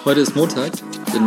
Heute ist Montag, der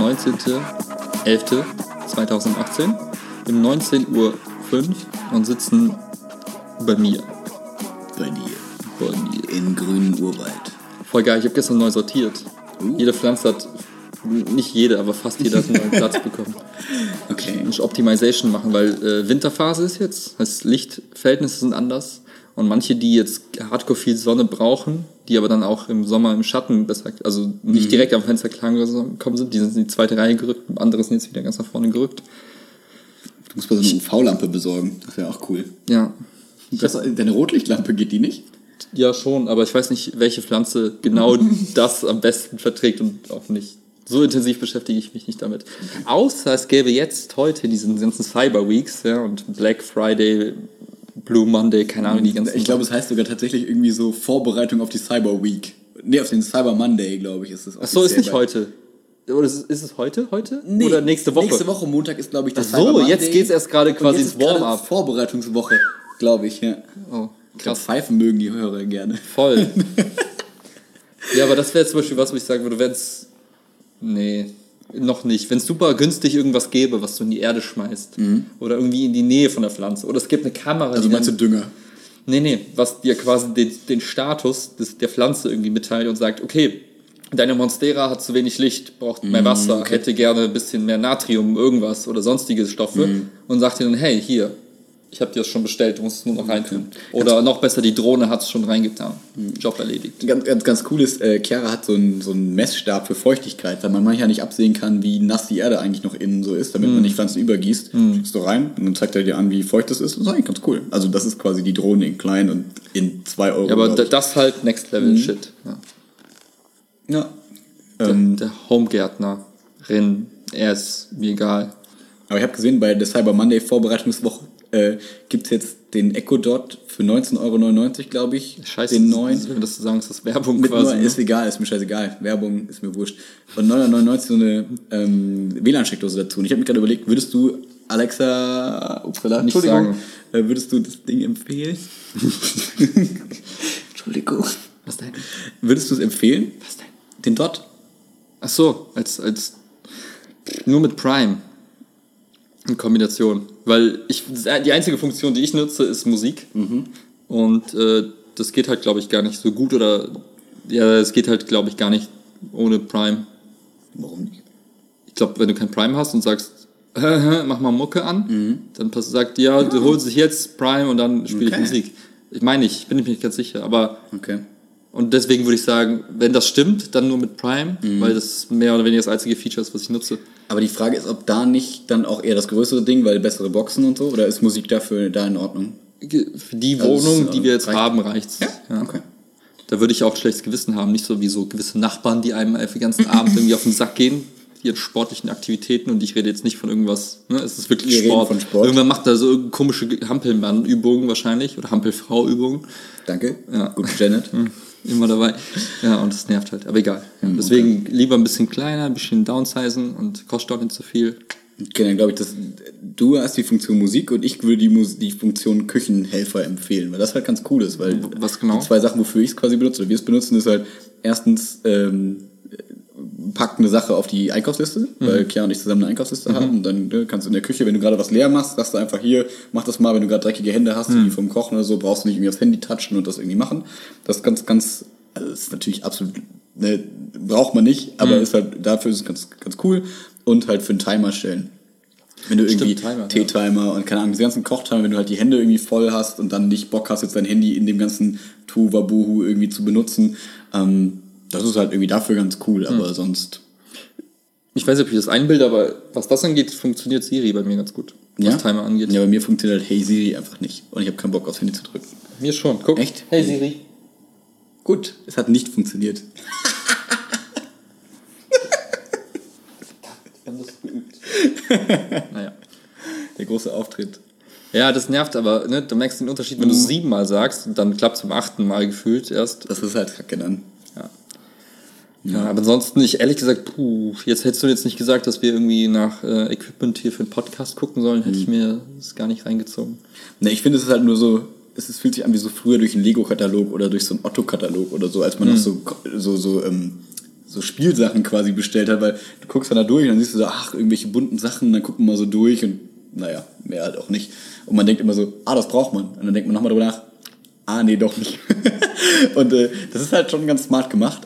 19.11.2018, um 19.05 Uhr und sitzen bei mir. Bei dir. Im grünen Urwald. Voll geil, ich habe gestern neu sortiert. Jede Pflanze hat, nicht jede, aber fast jede hat einen neuen Platz bekommen. Okay. Ich Optimization machen, weil Winterphase ist jetzt, das Lichtverhältnisse sind anders. Und manche, die jetzt hardcore viel Sonne brauchen, die aber dann auch im Sommer im Schatten besser, also nicht direkt am Fenster gekommen sind, die sind in die zweite Reihe gerückt, andere sind jetzt wieder ganz nach vorne gerückt. Du musst mal so eine UV-Lampe besorgen, das wäre auch cool. Ja. Deine Rotlichtlampe, geht die nicht? Ja, schon, aber ich weiß nicht, welche Pflanze genau das am besten verträgt und auch nicht. So intensiv beschäftige ich mich nicht damit. Außer es gäbe jetzt heute diesen ganzen Cyber Weeks, ja, und Black Friday, Blue Monday, keine Ahnung, die ganzen. Ich glaube, es heißt sogar tatsächlich irgendwie so Vorbereitung auf die Cyber Week. Nee, auf den Cyber Monday, glaube ich, ist es. Ach so, ist nicht heute. Oder ist es heute? Nee, oder nächste Woche? Nächste Woche, Montag, ist, glaube ich, das Cyber Monday. Jetzt geht es erst gerade quasi ins Warm-up. Vorbereitungswoche, glaube ich, ja. Oh, krass. Pfeifen mögen die Hörer gerne. Voll. Ja, aber das wäre zum Beispiel was, wo ich sagen würde, wenn es. Nee, noch nicht. Wenn es super günstig irgendwas gäbe, was du in die Erde schmeißt. Oder irgendwie in die Nähe von der Pflanze. Oder es gibt eine Kamera. Also meinst du Dünger? Nee, was dir quasi den Status der Pflanze irgendwie mitteilt und sagt, okay, deine Monstera hat zu wenig Licht, braucht mehr Wasser, hätte gerne ein bisschen mehr Natrium, irgendwas oder sonstige Stoffe und sagt dir dann, hey, hier, ich habe dir das schon bestellt, du musst es nur noch reintun. Oder noch besser, die Drohne hat es schon reingetan. Job erledigt. Ganz cool ist, Chiara hat so einen Messstab für Feuchtigkeit, weil man manchmal nicht absehen kann, wie nass die Erde eigentlich noch innen so ist, damit man nicht Pflanzen übergießt. Schickst du rein und dann zeigt er dir an, wie feucht das ist. Das ist eigentlich ganz cool. Also das ist quasi die Drohne in klein und in 2 Euro. Ja, aber das halt Next Level Shit. Ja. Der Homegärtnerin, er ist mir egal. Aber ich habe gesehen, bei der Cyber Monday Vorbereitungswoche gibt es jetzt den Echo Dot für 19,99 Euro, glaube ich. Scheiße, den neuen. Wenn das zu sagen ist, das Werbung mit quasi. Ist egal, ist mir scheißegal. Werbung ist mir wurscht. Und 9,99 so eine WLAN-Steckdose dazu. Und ich habe mir gerade überlegt, würdest du Alexa, Entschuldigung, würdest du das Ding empfehlen? Entschuldigung. Was denn? Würdest du es empfehlen? Was denn? Den Dot? Ach so, als nur mit Prime in Kombination. Weil die einzige Funktion, die ich nutze, ist Musik. Und das geht halt, glaube ich, gar nicht so gut es geht halt, glaube ich, gar nicht ohne Prime. Warum nicht? Ich glaube, wenn du kein Prime hast und sagst, mach mal Mucke an, dann sagt die, du holst dich jetzt Prime und dann spiele ich Musik. Ich meine, ich bin mir nicht ganz sicher, aber... Okay. Und deswegen würde ich sagen, wenn das stimmt, dann nur mit Prime, weil das mehr oder weniger das einzige Feature ist, was ich nutze. Aber die Frage ist, ob da nicht dann auch eher das größere Ding, weil bessere Boxen und so, oder ist Musik dafür da in Ordnung? Für die Wohnung, die wir jetzt haben, reicht's. Ja? Okay. Da würde ich auch schlechtes Gewissen haben, nicht so wie so gewisse Nachbarn, die einem den ganzen Abend irgendwie auf den Sack gehen, ihren sportlichen Aktivitäten, und ich rede jetzt nicht von irgendwas, ne? Es ist wirklich Sport. Von Sport. Irgendwann macht er so irgendeine komische Hampelmann-Übungen wahrscheinlich, oder Hampelfrau-Übungen. Danke. Ja. Gut, Janet. Immer dabei. Ja, und das nervt halt. Aber egal. Deswegen lieber ein bisschen kleiner, ein bisschen downsizen und kostet auch nicht so viel. Okay, dann glaube ich, dass du hast die Funktion Musik und ich würde die Funktion Küchenhelfer empfehlen, weil das halt ganz cool ist, weil was genau? Die 2 Sachen, wofür ich es quasi benutze, oder wir es benutzen, ist halt erstens packt eine Sache auf die Einkaufsliste, weil Chiara und ich zusammen eine Einkaufsliste haben, und dann kannst du in der Küche, wenn du gerade was leer machst, sagst du einfach hier, mach das mal, wenn du gerade dreckige Hände hast, wie vom Kochen oder so, brauchst du nicht irgendwie aufs Handy touchen und das irgendwie machen. Das ist ganz, also das ist natürlich absolut, braucht man nicht, aber ist halt, dafür ist es ganz cool, und halt für einen Timer stellen. Wenn du irgendwie Teetimer und keine Ahnung, diese ganzen Kochtimer, wenn du halt die Hände irgendwie voll hast und dann nicht Bock hast, jetzt dein Handy in dem ganzen Tuvabuhu irgendwie zu benutzen, das ist halt irgendwie dafür ganz cool, aber sonst... Ich weiß nicht, ob ich das einbilde, aber was das angeht, funktioniert Siri bei mir ganz gut. Was Timer angeht. Ja, bei mir funktioniert halt Hey Siri einfach nicht. Und ich habe keinen Bock, aufs Handy zu drücken. Mir schon. Guck. Echt? Hey Siri. Gut, es hat nicht funktioniert. Wir haben das geübt. Naja. Der große Auftritt. Ja, das nervt aber, ne? Du merkst den Unterschied, wenn du es 7-mal sagst, und dann klappt es zum 8. Mal gefühlt erst. Das ist halt kacke dann. Ja, aber ansonsten, ehrlich gesagt, jetzt hättest du jetzt nicht gesagt, dass wir irgendwie nach Equipment hier für einen Podcast gucken sollen, hätte ich mir das gar nicht reingezogen. Ne, ich finde, es ist halt nur so, fühlt sich an wie so früher durch einen Lego-Katalog oder durch so einen Otto-Katalog oder so, als man noch so so Spielsachen quasi bestellt hat, weil du guckst dann da durch und dann siehst du so, ach, irgendwelche bunten Sachen, dann gucken wir mal so durch und naja, mehr halt auch nicht. Und man denkt immer so, das braucht man. Und dann denkt man nochmal drüber nach, nee, doch nicht. Und das ist halt schon ganz smart gemacht.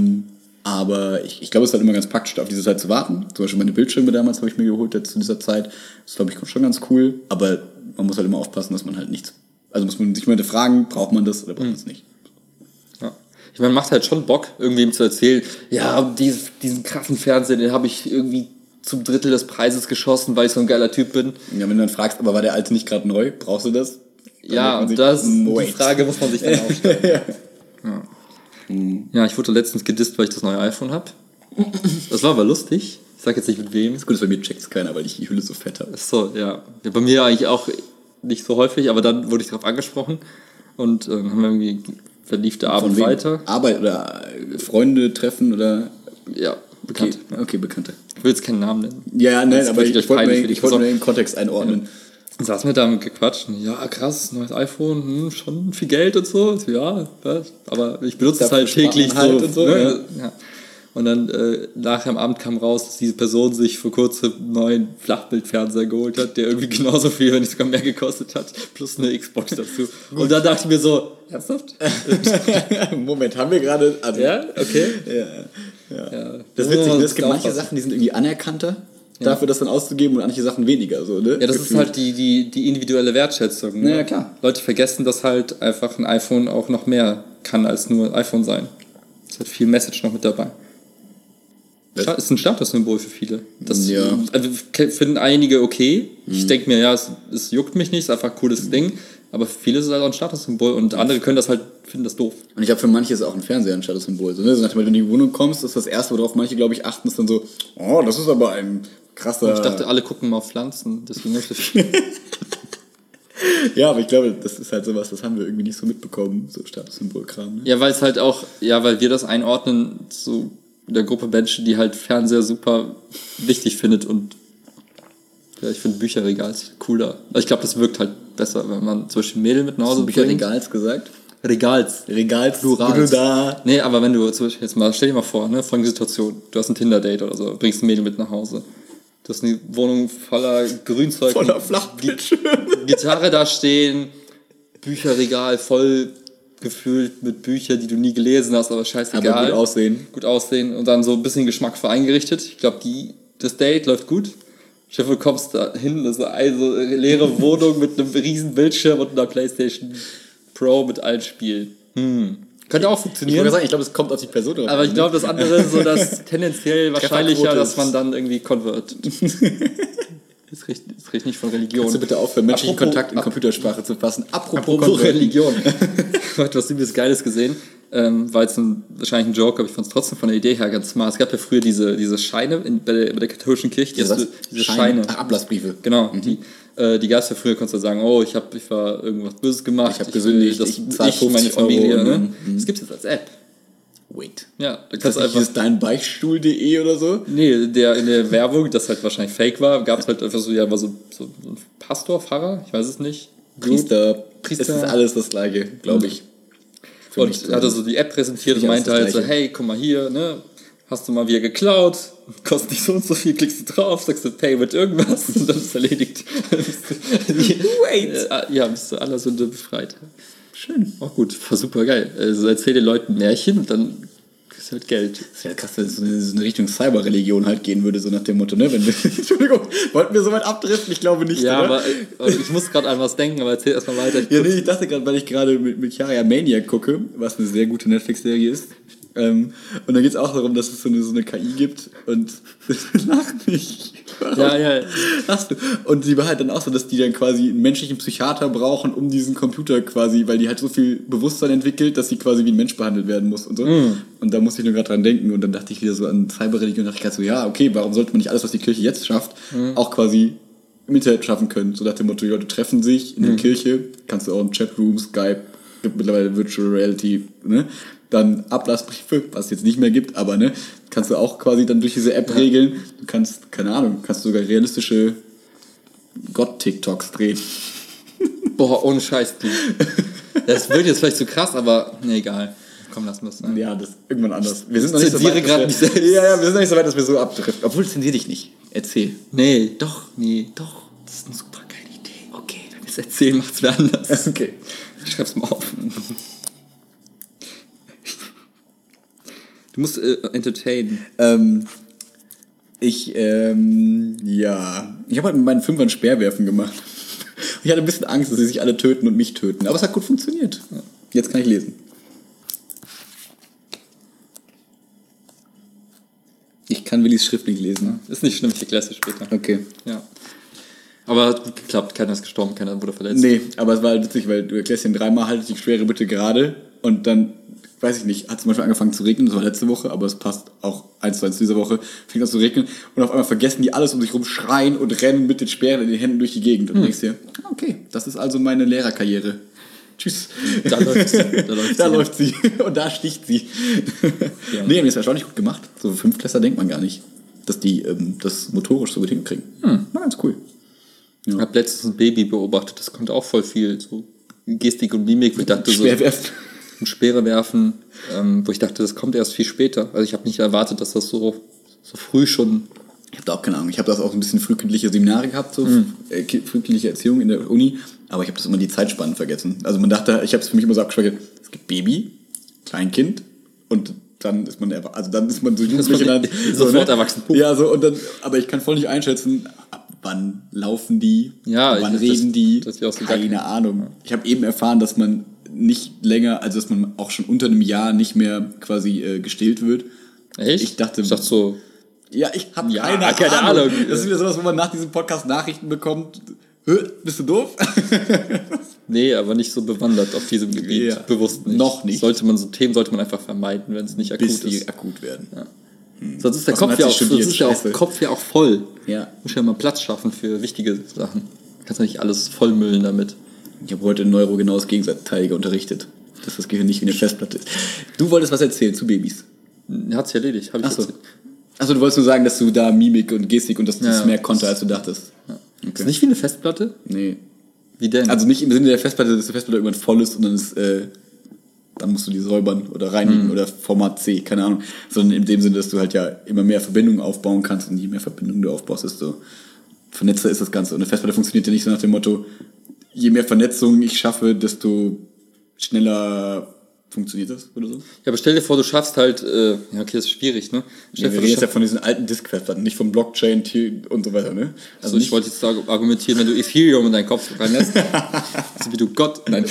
Aber ich glaube, es ist halt immer ganz praktisch, auf diese Zeit zu warten. Zum Beispiel meine Bildschirme damals habe ich mir geholt zu dieser Zeit. Das ist, glaube ich, schon ganz cool. Aber man muss halt immer aufpassen, dass man halt nichts... Also muss man sich mal fragen, braucht man das oder braucht man es nicht? Ja. Ich meine, macht halt schon Bock, irgendwem zu erzählen, ja, diesen krassen Fernseher, den habe ich irgendwie zum Drittel des Preises geschossen, weil ich so ein geiler Typ bin. Ja, wenn du dann fragst, aber war der alte nicht gerade neu? Brauchst du das? Dann ja, und die Frage muss man sich dann auch stellen. Ja, ich wurde letztens gedisst, weil ich das neue iPhone habe. Das war aber lustig. Ich sag jetzt nicht mit wem. Das ist gut, bei mir checkt es keiner, weil ich die Hülle so fett habe. So, ja. Bei mir eigentlich auch nicht so häufig, aber dann wurde ich darauf angesprochen und haben wir irgendwie verlief der Abend weiter. Arbeit oder Freunde treffen oder... Ja, Bekannte. Okay, Bekannte. Ich will jetzt keinen Namen nennen. Ja, nein, aber ich wollte mir den Kontext einordnen. Ja. Saß mir da gequatscht. Ja, krass, neues iPhone, schon viel Geld und so. Ja, aber ich benutze es halt täglich halt und so. Ne? Ja. Und dann nachher am Abend kam raus, dass diese Person sich vor kurzem einen neuen Flachbildfernseher geholt hat, der irgendwie genauso viel, wenn nicht sogar mehr gekostet hat, plus eine Xbox dazu. Und dann dachte ich mir so, ernsthaft? Moment, haben wir gerade... Also, ja, okay. Ja. Das ist witzig, es gibt manche Sachen, die sind irgendwie anerkannter. Dafür das dann auszugeben und manche Sachen weniger. So, ne? Ja, das ist halt die individuelle Wertschätzung. Ne? Ja, klar. Leute vergessen, dass halt einfach ein iPhone auch noch mehr kann als nur iPhone sein. Es hat viel Message noch mit dabei. Das ist ein Statussymbol für viele. Das finden einige okay. Ich denke mir, ja, es juckt mich nicht, es ist einfach ein cooles Ding. Aber für viele ist es halt auch ein Statussymbol und andere können das halt, finden das doof. Und ich glaube, für manche ist auch ein Fernseher ein Statussymbol. So, ne? So, wenn du in die Wohnung kommst, ist das Erste, worauf manche, glaube ich, achten, ist dann so, oh, das ist aber ein krasser... Ich dachte, alle gucken mal auf Pflanzen, deswegen ist das Ja, aber ich glaube, das ist halt sowas, das haben wir irgendwie nicht so mitbekommen, so Statussymbolkram. Ne? Ja, weil es halt auch, weil wir das einordnen, so in der Gruppe Menschen, die halt Fernseher super wichtig findet und ja, ich finde Bücherregal cooler. Also ich glaube, das wirkt halt besser, wenn man zum Beispiel Mädel mit nach Hause bringt. Bücherregals gesagt? Regals, Plurals. Nee, aber wenn du zum Beispiel jetzt mal, stell dir mal vor, ne, folgende Situation, du hast ein Tinder-Date oder so, bringst ein Mädel mit nach Hause. Du hast eine Wohnung voller Grünzeug. Voller Flachbildschirme. Gitarre da stehen, Bücherregal voll gefüllt mit Büchern, die du nie gelesen hast, aber scheißegal. Aber gut aussehen. Und dann so ein bisschen geschmackvoll eingerichtet. Ich glaube, das Date läuft gut. Stefan, du kommst da hin, das ist eine leere Wohnung mit einem riesen Bildschirm und einer PlayStation Pro mit allen Spielen. Könnte auch funktionieren. Ich glaube, es kommt auf die Person drauf. Aber ich glaube, das andere ist so das tendenziell wahrscheinlicher, dass man dann irgendwie konvertiert. Das riecht nicht von Religion. Kannst du bitte aufhören, menschlichen Kontakt in Computersprache zu fassen? Apropos Religion. Ich habe was übelst Geiles gesehen. War jetzt wahrscheinlich ein Joke, aber ich fand es trotzdem von der Idee her ganz smart. Es gab ja früher diese Scheine bei der katholischen Kirche. Diese Scheine? Ach, Ablassbriefe. Genau. Die gab es ja früher, konntest du sagen, oh, ich war irgendwas Böses gemacht. Ich habe gesündigt, ich meine Familie. Ne? Das gibt es jetzt als App. Wait. Ja, da kannst du einfach... Ist deinbeichtstuhl.de oder so? Nee, in der Werbung, das halt wahrscheinlich fake war, gab es halt einfach so ein Pastor, Pfarrer, ich weiß es nicht. Priester. Es ist alles das Gleiche, glaube ich. Und hat er so die App präsentiert und meinte halt so, hey, guck mal hier, ne, hast du mal wieder geklaut, kostet nicht so und so viel, klickst du drauf, sagst du Pay mit irgendwas und dann ist es erledigt. Bist du aller Sünde befreit. Schön. Auch gut, war super geil. Also erzähl den Leuten Märchen und dann kriegst du halt Geld. Das wäre krass, wenn es so eine Richtung Cyberreligion halt gehen würde, so nach dem Motto, ne? Entschuldigung, wollten wir so weit abdriften? Ich glaube nicht, ja, oder? aber ich muss gerade an was denken, aber erzähl erstmal weiter. Ich dachte gerade, weil ich gerade mit Chiara Maniac gucke, was eine sehr gute Netflix-Serie ist. Und dann geht es auch darum, dass es so eine KI gibt und lach nicht. Warum? Ja. Hast du? Und sie war halt dann auch so, dass die dann quasi einen menschlichen Psychiater brauchen, um diesen Computer quasi, weil die halt so viel Bewusstsein entwickelt, dass sie quasi wie ein Mensch behandelt werden muss und so. Und da musste ich nur gerade dran denken und dann dachte ich wieder so an Cyberreligion und dachte ich gerade so, ja, okay, warum sollte man nicht alles, was die Kirche jetzt schafft, auch quasi im Internet schaffen können? So nach dem Motto, die Leute treffen sich in der Kirche, kannst du auch im Chatroom, Skype, gibt mittlerweile Virtual Reality, ne? Dann Ablassbriefe, was es jetzt nicht mehr gibt, aber ne, kannst du auch quasi dann durch diese App regeln. Du kannst, keine Ahnung, kannst sogar realistische Gott-TikToks drehen. Boah, ohne Scheiß. Das wird jetzt vielleicht zu krass, aber ne, egal. Komm, lass mal sein. Ja, das ist irgendwann anders. Wir sind noch nicht so Zensiere weit, gerade dass nicht wir, selbst. ja, wir sind noch nicht so weit, dass wir so abdriften. Obwohl, zensier dich nicht. Erzähl. Nee, doch. Das ist eine super geile Idee. Okay, wenn wir es erzählen, macht's wer anders. Okay. Ich schreib's mal auf. Du musst entertainen. Ich habe halt mit meinen Fünfern Speerwerfen gemacht. Ich hatte ein bisschen Angst, dass sie sich alle töten und mich töten. Aber es hat gut funktioniert. Jetzt kann ich lesen. Ich kann Willis Schrift nicht lesen. Ist nicht schlimm, ich erkläre es dir später. Okay. Ja. Aber hat gut geklappt, keiner ist gestorben, keiner wurde verletzt. Nee, aber es war halt witzig, weil du erklärst ihn dreimal, haltet die Schwere bitte gerade und dann, weiß ich nicht, hat zum Beispiel angefangen zu regnen, das war letzte Woche, aber es passt auch 1:1 diese Woche, fängt an zu regnen und auf einmal vergessen die alles um sich rum, schreien und rennen mit den Speeren in den Händen durch die Gegend. Und du denkst dir, okay, das ist also meine Lehrerkarriere. Tschüss. Da läuft sie. Da läuft sie. Und da sticht sie. Ja. Nee, das ist erstaunlich gut gemacht. So Fünftklässler denkt man gar nicht, dass die das motorisch so gut hinkriegen. War ganz cool. Ich habe letztens ein Baby beobachtet, das konnte auch voll viel, so Gestik und Mimik, wo ich dachte Speerwerfen. so, Speere werfen, wo ich dachte, das kommt erst viel später. Also ich habe nicht erwartet, dass das so früh schon... Ich habe da auch keine Ahnung. Ich habe das auch ein bisschen frühkindliche Seminare gehabt, so frühkindliche Erziehung in der Uni, aber ich habe das immer die Zeitspannen vergessen. Also man dachte, ich habe es für mich immer so abgespeichert, es gibt Baby, Kleinkind und dann ist man so jugendlich und dann sofort erwachsen. Ja, so und dann, aber ich kann voll nicht einschätzen, ab wann laufen die, Ja, wann reden die, das auch so keine Ahnung. Ich habe eben erfahren, dass man nicht länger, also dass man auch schon unter einem Jahr nicht mehr quasi gestillt wird. Echt? Ich dachte so... Ja, ich habe Ja, keine Ahnung. Das ist wieder sowas, wo man nach diesem Podcast Nachrichten bekommt. Bist du doof? Nee, aber nicht so bewandert auf diesem Gebiet. Ja. Bewusst nicht. Noch nicht. Themen sollte man einfach vermeiden, wenn es nicht akut Bis die ist. akut werden. Ja. Sonst ist der Was man Kopf hat ja sich auch, studiert, sonst ist der scheiße. Kopf ja auch voll. Ja. Muss ja mal Platz schaffen für wichtige Sachen. Kannst ja nicht alles vollmüllen damit. Ich habe heute Neuro genau das Gegenteilige unterrichtet. Dass das Gehirn nicht wie eine Festplatte ist. Du wolltest was erzählen zu Babys. Hat's ja erledigt. Hab ich Achso. erzählt. Achso, du wolltest nur sagen, dass du da Mimik und Gestik und dass das Ja, mehr konnte, als du dachtest. Ja. Okay. Ist nicht wie eine Festplatte? Nee. Wie denn? Also nicht im Sinne der Festplatte, dass die Festplatte irgendwann voll ist und dann musst du die säubern oder reinigen oder Format C, keine Ahnung. Sondern in dem Sinne, dass du halt ja immer mehr Verbindungen aufbauen kannst und je mehr Verbindungen du aufbaust, desto vernetzter ist das Ganze. Und eine Festplatte funktioniert ja nicht so nach dem Motto, je mehr Vernetzung ich schaffe, desto schneller funktioniert das oder so. Ja, aber stell dir vor, du schaffst halt, ja okay, das ist schwierig, ne? Ja, wir reden jetzt ja von diesen alten Disk-Festplatten, nicht vom Blockchain und so weiter, ne? Also ich wollte jetzt argumentieren, wenn du Ethereum in deinen Kopf reinlässt, so wie du Gott, nein.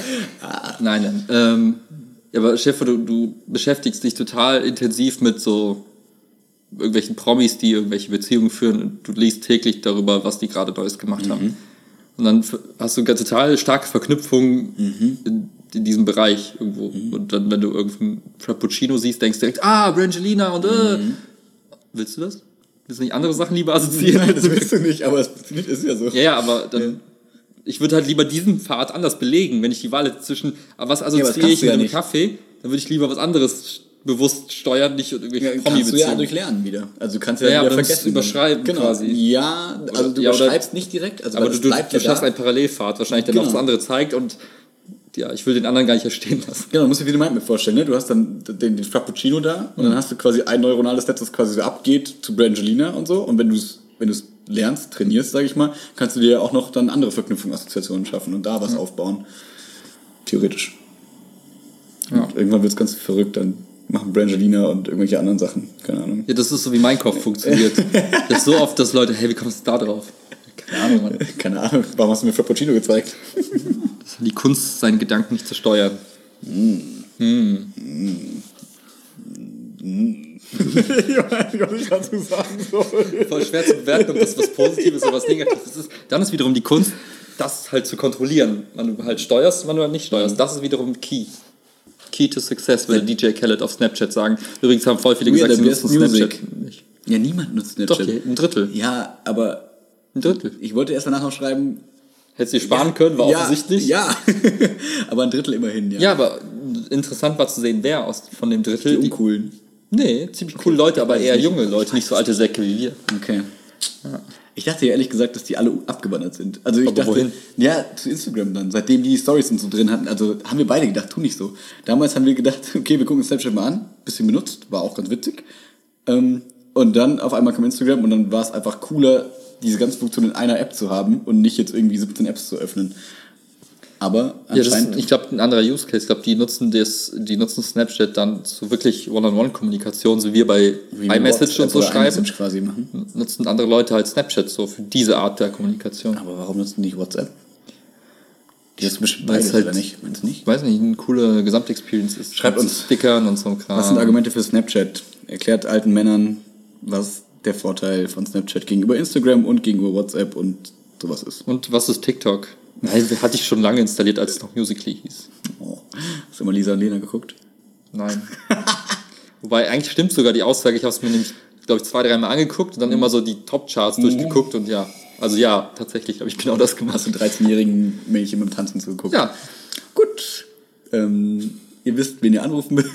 Nein. Ja, aber stell dir vor, du beschäftigst dich total intensiv mit so irgendwelchen Promis, die irgendwelche Beziehungen führen und du liest täglich darüber, was die gerade Neues gemacht haben. Und dann hast du eine total starke Verknüpfung in diesem Bereich irgendwo. Und dann, wenn du irgendeinen Frappuccino siehst, denkst du direkt, Brangelina und willst du das? Willst du nicht andere Sachen lieber assoziieren? Nein, das willst du nicht, aber es ist ja so. Ja, aber dann... Ich würde halt lieber diesen Pfad anders belegen, wenn ich die Wahl hätte zwischen, was assoziiere ich mit einem Kaffee, dann würde ich lieber was anderes bewusst steuern, nicht irgendwelche Kannst du Promi-Beziehungen. ja durchlernen wieder. Also du kannst ja, Ja, wieder aber du musst vergessen. überschreiben genau. quasi. Ja, also du überschreibst nicht direkt. Also Aber weil du es bleibt ja schaffst da. einen Parallelpfad, wahrscheinlich, der Genau. noch das andere zeigt und ja, ich will den anderen gar nicht erstehen lassen. Genau, du musst dir wie du meinst mir vorstellen, ne? Du hast dann den Frappuccino da und dann hast du quasi ein neuronales Netz, das quasi so abgeht zu Brangelina und so. Und wenn du es lernst, trainierst, sage ich mal, kannst du dir auch noch dann andere Verknüpfungen, Assoziationen schaffen und da was aufbauen. Theoretisch. Ja. Und irgendwann wird es ganz verrückt, dann machen Brangelina und irgendwelche anderen Sachen. Keine Ahnung. Ja, das ist so, wie mein Kopf funktioniert. Das ist so oft, dass Leute, hey, wie kommst du da drauf? Keine Ahnung, Mann. Keine Ahnung, warum hast du mir Frappuccino gezeigt? Das ist die Kunst, seinen Gedanken nicht zu steuern. Ich weiß nicht, was ich dazu sagen soll. Voll schwer zu bewerten, ob das was Positives oder was Negatives ist. Dann ist wiederum die Kunst, das halt zu kontrollieren. Wann du halt steuerst, wann du halt nicht steuerst. Das ist wiederum Key. Key to Success, würde DJ Khaled auf Snapchat sagen. Übrigens haben voll viele gesagt, sie nutzen Snapchat nicht. Ja, niemand nutzt Doch, Snapchat. ein Drittel. Ja, aber Ein Drittel. ich wollte erst danach noch schreiben... Hättest du dir sparen können, war offensichtlich. Ja, aber ein Drittel immerhin, ja. Ja, aber interessant war zu sehen, wer von dem Drittel... Die uncoolen. Nee, ziemlich coole Leute, aber eher junge Leute, nicht so alte Säcke wie wir. Okay. Ja. Ich dachte ja ehrlich gesagt, dass die alle abgewandert sind. Also ich dachte, wohin? ja, zu Instagram dann, seitdem die Storys und so drin hatten. Also haben wir beide gedacht, tu nicht so. Damals haben wir gedacht, okay, wir gucken Snapchat mal an, bisschen benutzt, war auch ganz witzig. Und dann auf einmal kam Instagram und dann war es einfach cooler, diese ganzen Funktionen in einer App zu haben und nicht jetzt irgendwie 17 Apps zu öffnen. Aber anscheinend... ich glaube, ein anderer Use Case. Ich glaube, die nutzen Snapchat dann zu wirklich One-on-One-Kommunikation, so wie wir bei iMessage und so schreiben. iMessage quasi machen. Nutzen andere Leute halt Snapchat so für diese Art der Kommunikation. Aber warum nutzen die nicht WhatsApp? Die nutzen bestimmt Weil es beides, halt- oder nicht? Meinst du nicht? Ich weiß nicht, eine coole Gesamtexperience ist. Schreibt Mit uns. Stickern und so ein Kram. Was sind Argumente für Snapchat? Erklärt alten Männern, was der Vorteil von Snapchat gegenüber Instagram und gegenüber WhatsApp und sowas ist. Und was ist TikTok? Nein, hatte ich schon lange installiert, als es noch Musical.ly hieß. Oh. Hast du mal Lisa und Lena geguckt? Nein. Wobei, eigentlich stimmt sogar die Aussage. Ich habe es mir nämlich, glaube ich, 2-3 Mal angeguckt und dann immer so die Top-Charts durchgeguckt und ja. Also ja, tatsächlich habe ich genau das gemacht. Hast du 13-jährigen Mädchen beim Tanzen zugeguckt? Ja. Gut. Ihr wisst, wen ihr anrufen müsst.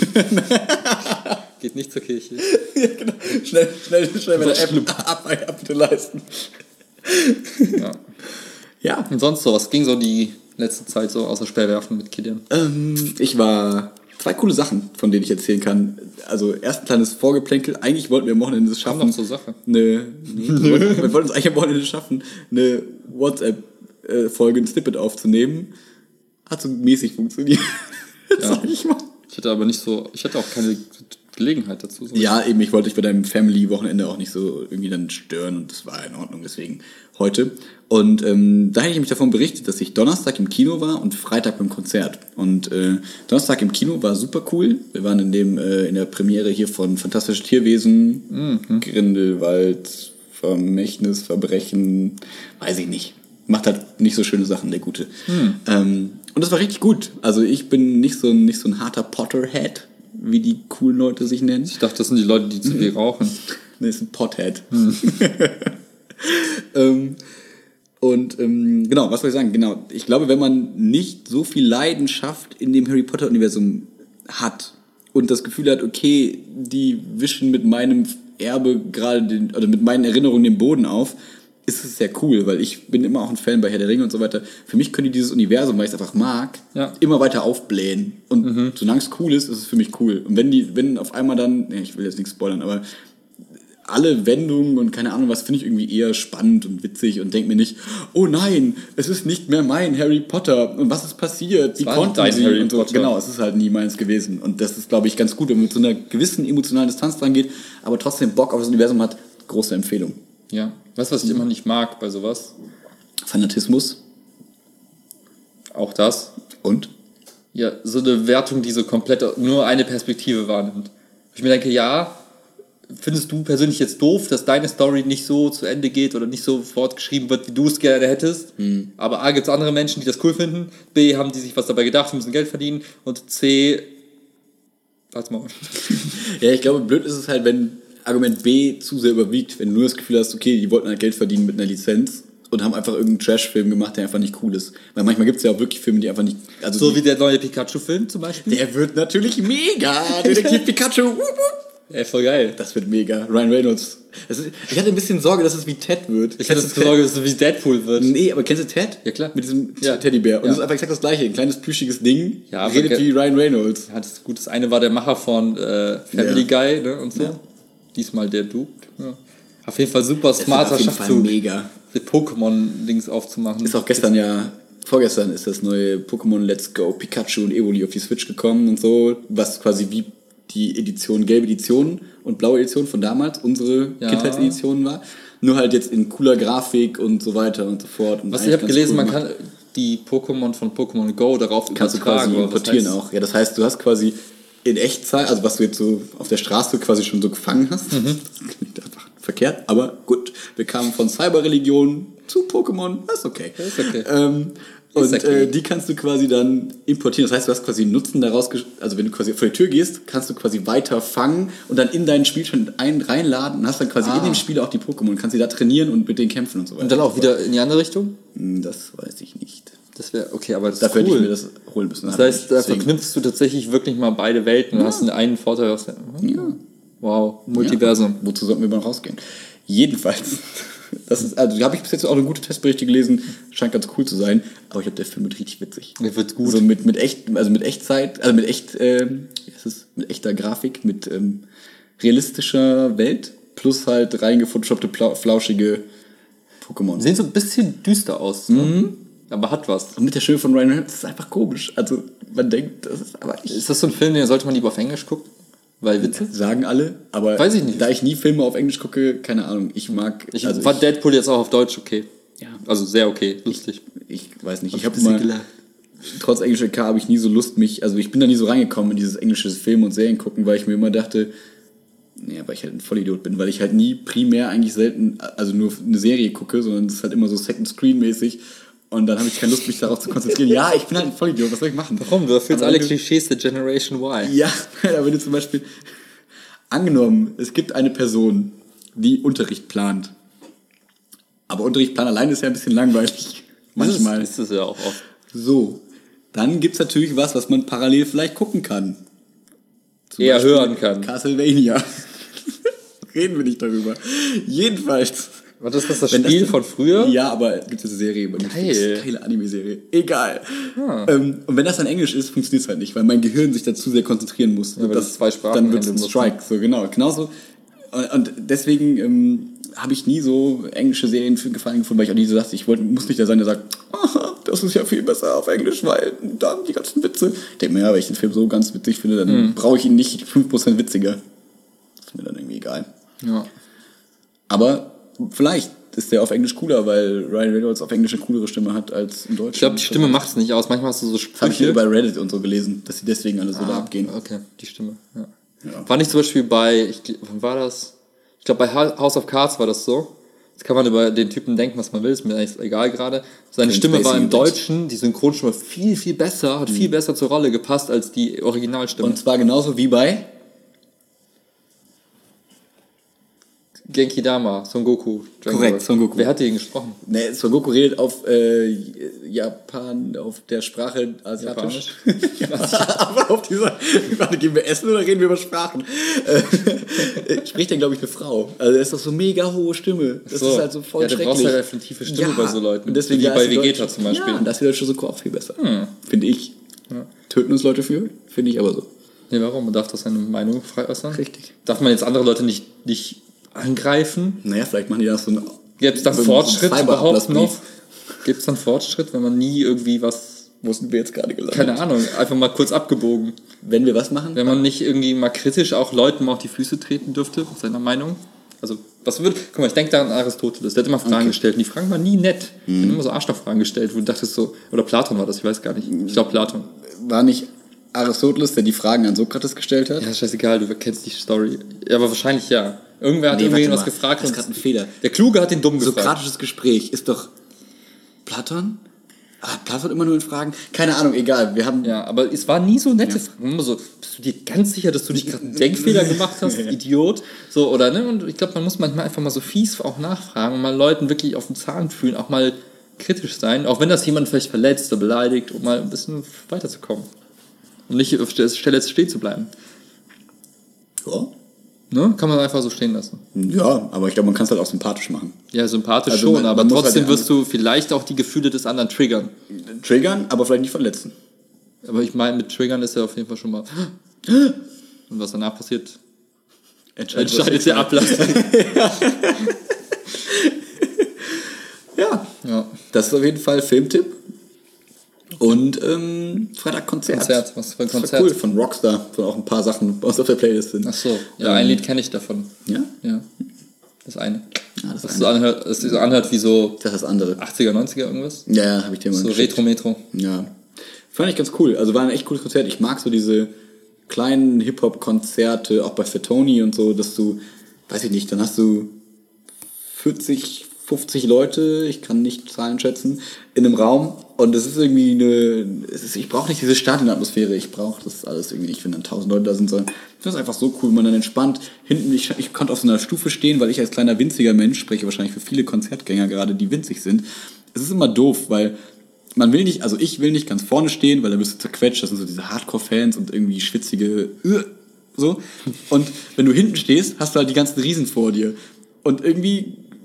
Geht nicht zur Kirche. Ja, genau. Schnell bei der App bitte leisten. Ja. Ja. Und sonst so, was ging so die letzte Zeit so außer Speerwerfen mit Kilian? Ich war... 2 coole Sachen, von denen ich erzählen kann. Also erst ein kleines Vorgeplänkel. Eigentlich wollten wir am Wochenende es schaffen. Kam noch zur Sache. Wir wollten uns eigentlich am Wochenende schaffen, eine WhatsApp-Folge, ein Snippet aufzunehmen. Hat so mäßig funktioniert. Sag ich mal. Ich hatte auch keine Gelegenheit dazu. So. Ja, eben, ich wollte dich bei deinem Family-Wochenende auch nicht so irgendwie dann stören und das war in Ordnung, deswegen heute. Und da hätte ich mich davon berichtet, dass ich Donnerstag im Kino war und Freitag beim Konzert. Und Donnerstag im Kino war super cool. Wir waren in der Premiere hier von Fantastische Tierwesen, Grindelwald, Vermächtnis, Verbrechen, weiß ich nicht. Macht halt nicht so schöne Sachen, der Gute. Und das war richtig gut. Also ich bin nicht so ein harter Potterhead, wie die coolen Leute sich nennen. Ich dachte, das sind die Leute, die zu viel rauchen. Nee, ist ein Pothead. Genau, was soll ich sagen? Genau, ich glaube, wenn man nicht so viel Leidenschaft in dem Harry Potter Universum hat und das Gefühl hat, okay, die wischen mit meinem Erbe gerade oder mit meinen Erinnerungen den Boden auf, ist es sehr cool, weil ich bin immer auch ein Fan bei Herr der Ringe und so weiter. Für mich können die dieses Universum, weil ich es einfach mag, immer weiter aufblähen. Und solange es cool ist, ist es für mich cool. Und wenn auf einmal dann, ich will jetzt nichts spoilern, aber alle Wendungen und keine Ahnung was finde ich irgendwie eher spannend und witzig und denke mir nicht, oh nein, es ist nicht mehr mein Harry Potter und was ist passiert, wie konnten sie und so. Potter. Genau, es ist halt nie meins gewesen und das ist, glaube ich, ganz gut, wenn man mit so einer gewissen emotionalen Distanz dran geht, aber trotzdem Bock auf das Universum hat, große Empfehlung. Ja. Weißt du, was ich immer nicht mag bei sowas? Fanatismus. Auch das. Und? Ja, so eine Wertung, die so komplett nur eine Perspektive wahrnimmt. Ich mir denke, ja, findest du persönlich jetzt doof, dass deine Story nicht so zu Ende geht oder nicht so fortgeschrieben wird, wie du es gerne hättest? Aber A, gibt es andere Menschen, die das cool finden, B, haben die sich was dabei gedacht, müssen Geld verdienen und C, warte mal. Ja, ich glaube, blöd ist es halt, wenn Argument B zu sehr überwiegt, wenn du nur das Gefühl hast, okay, die wollten halt Geld verdienen mit einer Lizenz und haben einfach irgendeinen Trash-Film gemacht, der einfach nicht cool ist. Weil manchmal gibt es ja auch wirklich Filme, die einfach nicht... Also So wie der neue Pikachu-Film zum Beispiel? der wird natürlich mega! Detektiv Pikachu! Ja, voll geil. Das wird mega. Ryan Reynolds. Ich hatte ein bisschen Sorge, dass es wie Ted wird. Ich hatte Sorge, dass es wie Deadpool wird. Nee, aber kennst du Ted? Ja, klar. Mit diesem Ja. Teddybär. Und Ja. das ist einfach exakt das gleiche. Ein kleines plüschiges Ding. Ja, aber redet wie Ryan Reynolds. Ja, das ist gut. Das eine war der Macher von Family Guy, ne, und so. Ja. Diesmal der Dude. Ja. Auf jeden Fall super Das wird smarter auf jeden Fall Schachzug, mega. die Pokémon-Dings aufzumachen. Ist auch vorgestern ist das neue Pokémon Let's Go Pikachu und Evoli auf die Switch gekommen und so, was quasi wie die Edition, gelbe Edition und blaue Edition von damals, unsere Kindheitsedition war. Nur halt jetzt in cooler Grafik und so weiter und so fort. Und Was ich habe gelesen, man gemacht. kann die Pokémon von Pokémon Go darauf Kannst du quasi oder was importieren heißt- auch. Ja, das heißt, du hast quasi in Echtzeit, also was du jetzt so auf der Straße quasi schon so gefangen hast, das klingt einfach verkehrt, aber gut, wir kamen von Cyberreligion zu Pokémon, das ist okay. Das ist okay. Und okay. die kannst du quasi dann importieren. Das heißt, du hast quasi einen Nutzen daraus, also wenn du quasi vor die Tür gehst, kannst du quasi weiter fangen und dann in dein Spiel schon reinladen und hast dann quasi in dem Spiel auch die Pokémon, kannst sie da trainieren und mit denen kämpfen und so weiter. Und dann auch wieder in die andere Richtung? Das weiß ich nicht. Das wäre okay, aber das Dafür ist hätte cool. ich mir das holen müssen. Das heißt, da verknüpfst du tatsächlich wirklich mal beide Welten und hast einen Vorteil aus der... Ja. Wow, Multiversum. Ja. Wozu sollten wir mal rausgehen? Jedenfalls Das ist, also da habe ich bis jetzt auch eine gute Testberichte gelesen, scheint ganz cool zu sein, aber ich glaube, der Film wird richtig witzig. Der wird gut. So mit Echtzeit, also mit echter Grafik, mit realistischer Welt, plus halt reingefotoshoppte, flauschige Pokémon. Sehen so ein bisschen düster aus, ne? Aber hat was. Und mit der Stimme von Ryan Reynolds ist einfach komisch. Also man denkt, das ist aber nicht... Ist das so ein Film, den sollte man lieber auf Englisch gucken? Weil Witze? Sagen alle, aber weiß ich nicht. Da ich nie Filme auf Englisch gucke, keine Ahnung, ich fand Deadpool jetzt auch auf Deutsch okay. Ja. Also sehr okay, lustig. Ich weiß nicht, ich habe mal... Trotz englischer K habe ich nie so Lust, ich bin da nie so reingekommen in dieses englische Film- und Serien gucken, weil ich mir immer dachte, weil ich halt ein Vollidiot bin, weil ich halt nie primär eigentlich selten, also nur eine Serie gucke, sondern es ist halt immer so Second-Screen-mäßig und dann habe ich keine Lust, mich darauf zu konzentrieren. Ja, ich bin halt ein Vollidiot, was soll ich machen? Warum? Du erfüllst alle Klischees der Generation Y. Ja, aber wenn du zum Beispiel, angenommen, es gibt eine Person, die Unterricht plant, aber Unterricht planen alleine ist ja ein bisschen langweilig. Manchmal. Ist es ja auch oft. So, dann gibt es natürlich was man parallel vielleicht gucken kann. Eher hören kann. Castlevania. Reden wir nicht darüber. Jedenfalls. Was ist das Spiel von früher? Ja, aber gibt es eine Serie über Geil. Geile Anime-Serie. Egal. Und wenn das dann Englisch ist, funktioniert es halt nicht, weil mein Gehirn sich dazu sehr konzentrieren muss. Ja, das 2 Sprachen. Dann wird es ein Strike. So, genauso. Und deswegen habe ich nie so englische Serien gefallen gefunden, weil ich auch nie so dachte, muss nicht der sein, der sagt, das ist ja viel besser auf Englisch, weil dann die ganzen Witze. Ich denke mir, wenn ich den Film so ganz witzig finde, dann brauche ich ihn nicht 5% witziger. Das ist mir dann irgendwie egal. Ja. Aber vielleicht ist der auf Englisch cooler, weil Ryan Reynolds auf Englisch eine coolere Stimme hat als im Deutschen. Ich glaube, die Stimme macht es nicht aus. Manchmal hast du so Sprüche. Das habe ich über Reddit und so gelesen, dass sie deswegen alle so da abgehen. Okay, die Stimme, ja. War nicht zum Beispiel wann war das? Ich glaube, bei House of Cards war das so. Jetzt kann man über den Typen denken, was man will, ist mir eigentlich egal gerade. Seine Stimme war im Deutschen, die Synchronstimme viel, viel besser, hat viel besser zur Rolle gepasst als die Originalstimme. Und zwar genauso wie bei Genki Dama, Son Goku. Korrekt, Son Goku. Wer hat den gesprochen? Ne, Son Goku redet auf Japan, auf der Sprache asiatisch. Aber auf dieser... Warte, gehen wir essen oder reden wir über Sprachen? Spricht dann, glaube ich, eine Frau. Also das ist doch so mega hohe Stimme. Das ist halt so voll schrecklich. Du brauchst halt eine tiefe Stimme bei so Leuten. Und deswegen wie bei Vegeta zum Beispiel. Ja, und das ist wieder schon so Koop viel besser. Finde ich. Ja. Töten uns Leute für? Finde ich aber so. Nee, warum? Man darf doch seine Meinung frei äußern. Richtig. Darf man jetzt andere Leute nicht angreifen? Naja, vielleicht machen die das so ein... Gibt es dann Fortschritt überhaupt noch? Gibt es dann Fortschritt, wenn man nie irgendwie was... Wo sind wir jetzt gerade gelandet? Keine Ahnung, einfach mal kurz abgebogen. Wenn wir was machen? Wenn man nicht irgendwie mal kritisch auch Leuten mal auf die Füße treten dürfte, mit seiner Meinung. Also, guck mal, ich denke da an Aristoteles, der hat immer Fragen gestellt und die Fragen waren nie nett. Er hat immer so Arschlochfragen gestellt, wo du dachtest so, oder Platon war das, ich weiß gar nicht. Ich glaube Platon. War nicht Aristoteles, der die Fragen an Sokrates gestellt hat? Ja, scheißegal, du kennst die Story. Ja, aber wahrscheinlich ja. Irgendwer hat irgendwas gefragt. Das ist gerade ein Fehler. Der Kluge hat den Dummen gefragt. Sokratisches Gespräch ist doch Platon? Platon immer nur in Fragen? Keine Ahnung, egal. Ja, aber es war nie so nette Fragen. Immer so, bist du dir ganz sicher, dass du nicht gerade einen Denkfehler gemacht hast, Idiot? So, oder, ne? Und ich glaube, man muss manchmal einfach mal so fies auch nachfragen und mal Leuten wirklich auf den Zahn fühlen, auch mal kritisch sein, auch wenn das jemand vielleicht verletzt oder beleidigt, um mal ein bisschen weiterzukommen. Und nicht auf der Stelle stehen zu bleiben. Ja. Ne? Kann man einfach so stehen lassen. Ja, aber ich glaube, man kann es halt auch sympathisch machen. Ja, sympathisch also schon, aber trotzdem halt wirst du vielleicht auch die Gefühle des anderen triggern. Triggern, aber vielleicht nicht verletzen. Aber ich meine, mit Triggern ist ja auf jeden Fall schon mal... Und was danach passiert, entscheidet der Ablass. Ja, das ist auf jeden Fall Filmtipp. Und Freitag Konzert. Was für ein Konzert? Das war cool, von Rockstar, wo auch ein paar Sachen bei uns auf der Playlist sind. Ach so, ja, ein Lied kenne ich davon. Ja? Ja, das eine. Ja, das so anhört wie so... Das ist das andere. 80er, 90er irgendwas? Ja, habe ich dir mal so Retro-Metro. Ja, fand ich ganz cool. Also war ein echt cooles Konzert. Ich mag so diese kleinen Hip-Hop-Konzerte, auch bei Fatoni und so, dass du, weiß ich nicht, dann hast du 40, 50 Leute, ich kann nicht Zahlen schätzen, in einem Raum und es ist irgendwie ich brauche nicht diese Stadionatmosphäre, ich brauche das alles irgendwie nicht, wenn dann 1000 Leute da sind, sondern ich finde es einfach so cool, man dann entspannt hinten, ich konnte auf so einer Stufe stehen, weil ich als kleiner winziger Mensch spreche wahrscheinlich für viele Konzertgänger gerade, die winzig sind. Es ist immer doof, weil ich will nicht ganz vorne stehen, weil da bist du zerquetscht, das sind so diese Hardcore-Fans und irgendwie schwitzige so. Und wenn du hinten stehst, hast du halt die ganzen Riesen vor dir. Und irgendwie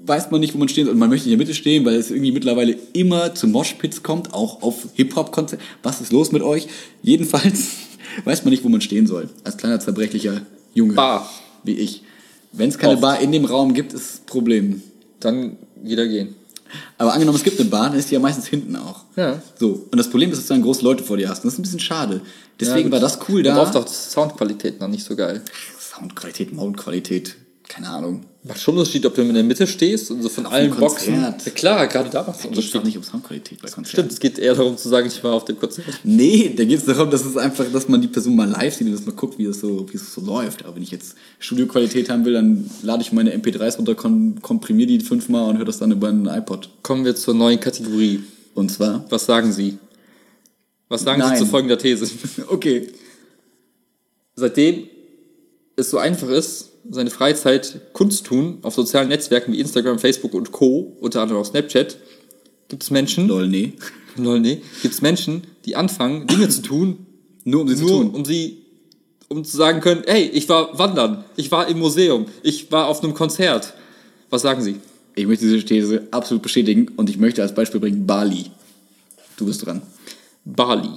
weiß man nicht, wo man stehen soll. Und man möchte in der Mitte stehen, weil es irgendwie mittlerweile immer zu Moshpits kommt, auch auf Hip-Hop-Konzerten. Was ist los mit euch? Jedenfalls weiß man nicht, wo man stehen soll. Als kleiner, zerbrechlicher Junge. Bar. Wie ich. Wenn es keine Oft. Bar in dem Raum gibt, ist es ein Problem. Dann wieder gehen. Aber angenommen, es gibt eine Bar, dann ist die ja meistens hinten auch. Ja. So. Und das Problem ist, dass du dann große Leute vor dir hast. Und das ist ein bisschen schade. Deswegen Ja, war das cool da. Aber oft auch die Soundqualität noch nicht so geil. Soundqualität, Mountqualität. Keine Ahnung. Macht schon einen Unterschied, ob du in der Mitte stehst und so von allen einem Boxen. Konzert. Ja, klar, gerade da macht es einen Es geht doch Unterschied. nicht um Soundqualität bei Konzerten. Stimmt, es geht eher darum zu sagen, ich war auf dem Konzert. Nee, da geht es darum, dass es einfach, dass man die Person mal live sieht und dass man guckt, wie es so läuft. Aber wenn ich jetzt Studioqualität haben will, dann lade ich meine MP3s runter, komprimiere die 5-mal und höre das dann über einen iPod. Kommen wir zur neuen Kategorie. Und zwar? Was sagen Sie? Was sagen Nein. Sie zu folgender These? Okay. Seitdem es so einfach ist, seine Freizeit kundzutun auf sozialen Netzwerken wie Instagram, Facebook und Co., unter anderem auch Snapchat, gibt es Menschen, Lol, nee. gibt es Menschen, die anfangen, Dinge zu tun, Nur um sie zu tun. um zu sagen können, hey, ich war wandern, ich war im Museum, ich war auf einem Konzert. Was sagen Sie? Ich möchte diese These absolut bestätigen und ich möchte als Beispiel bringen Bali. Du bist dran. Bali.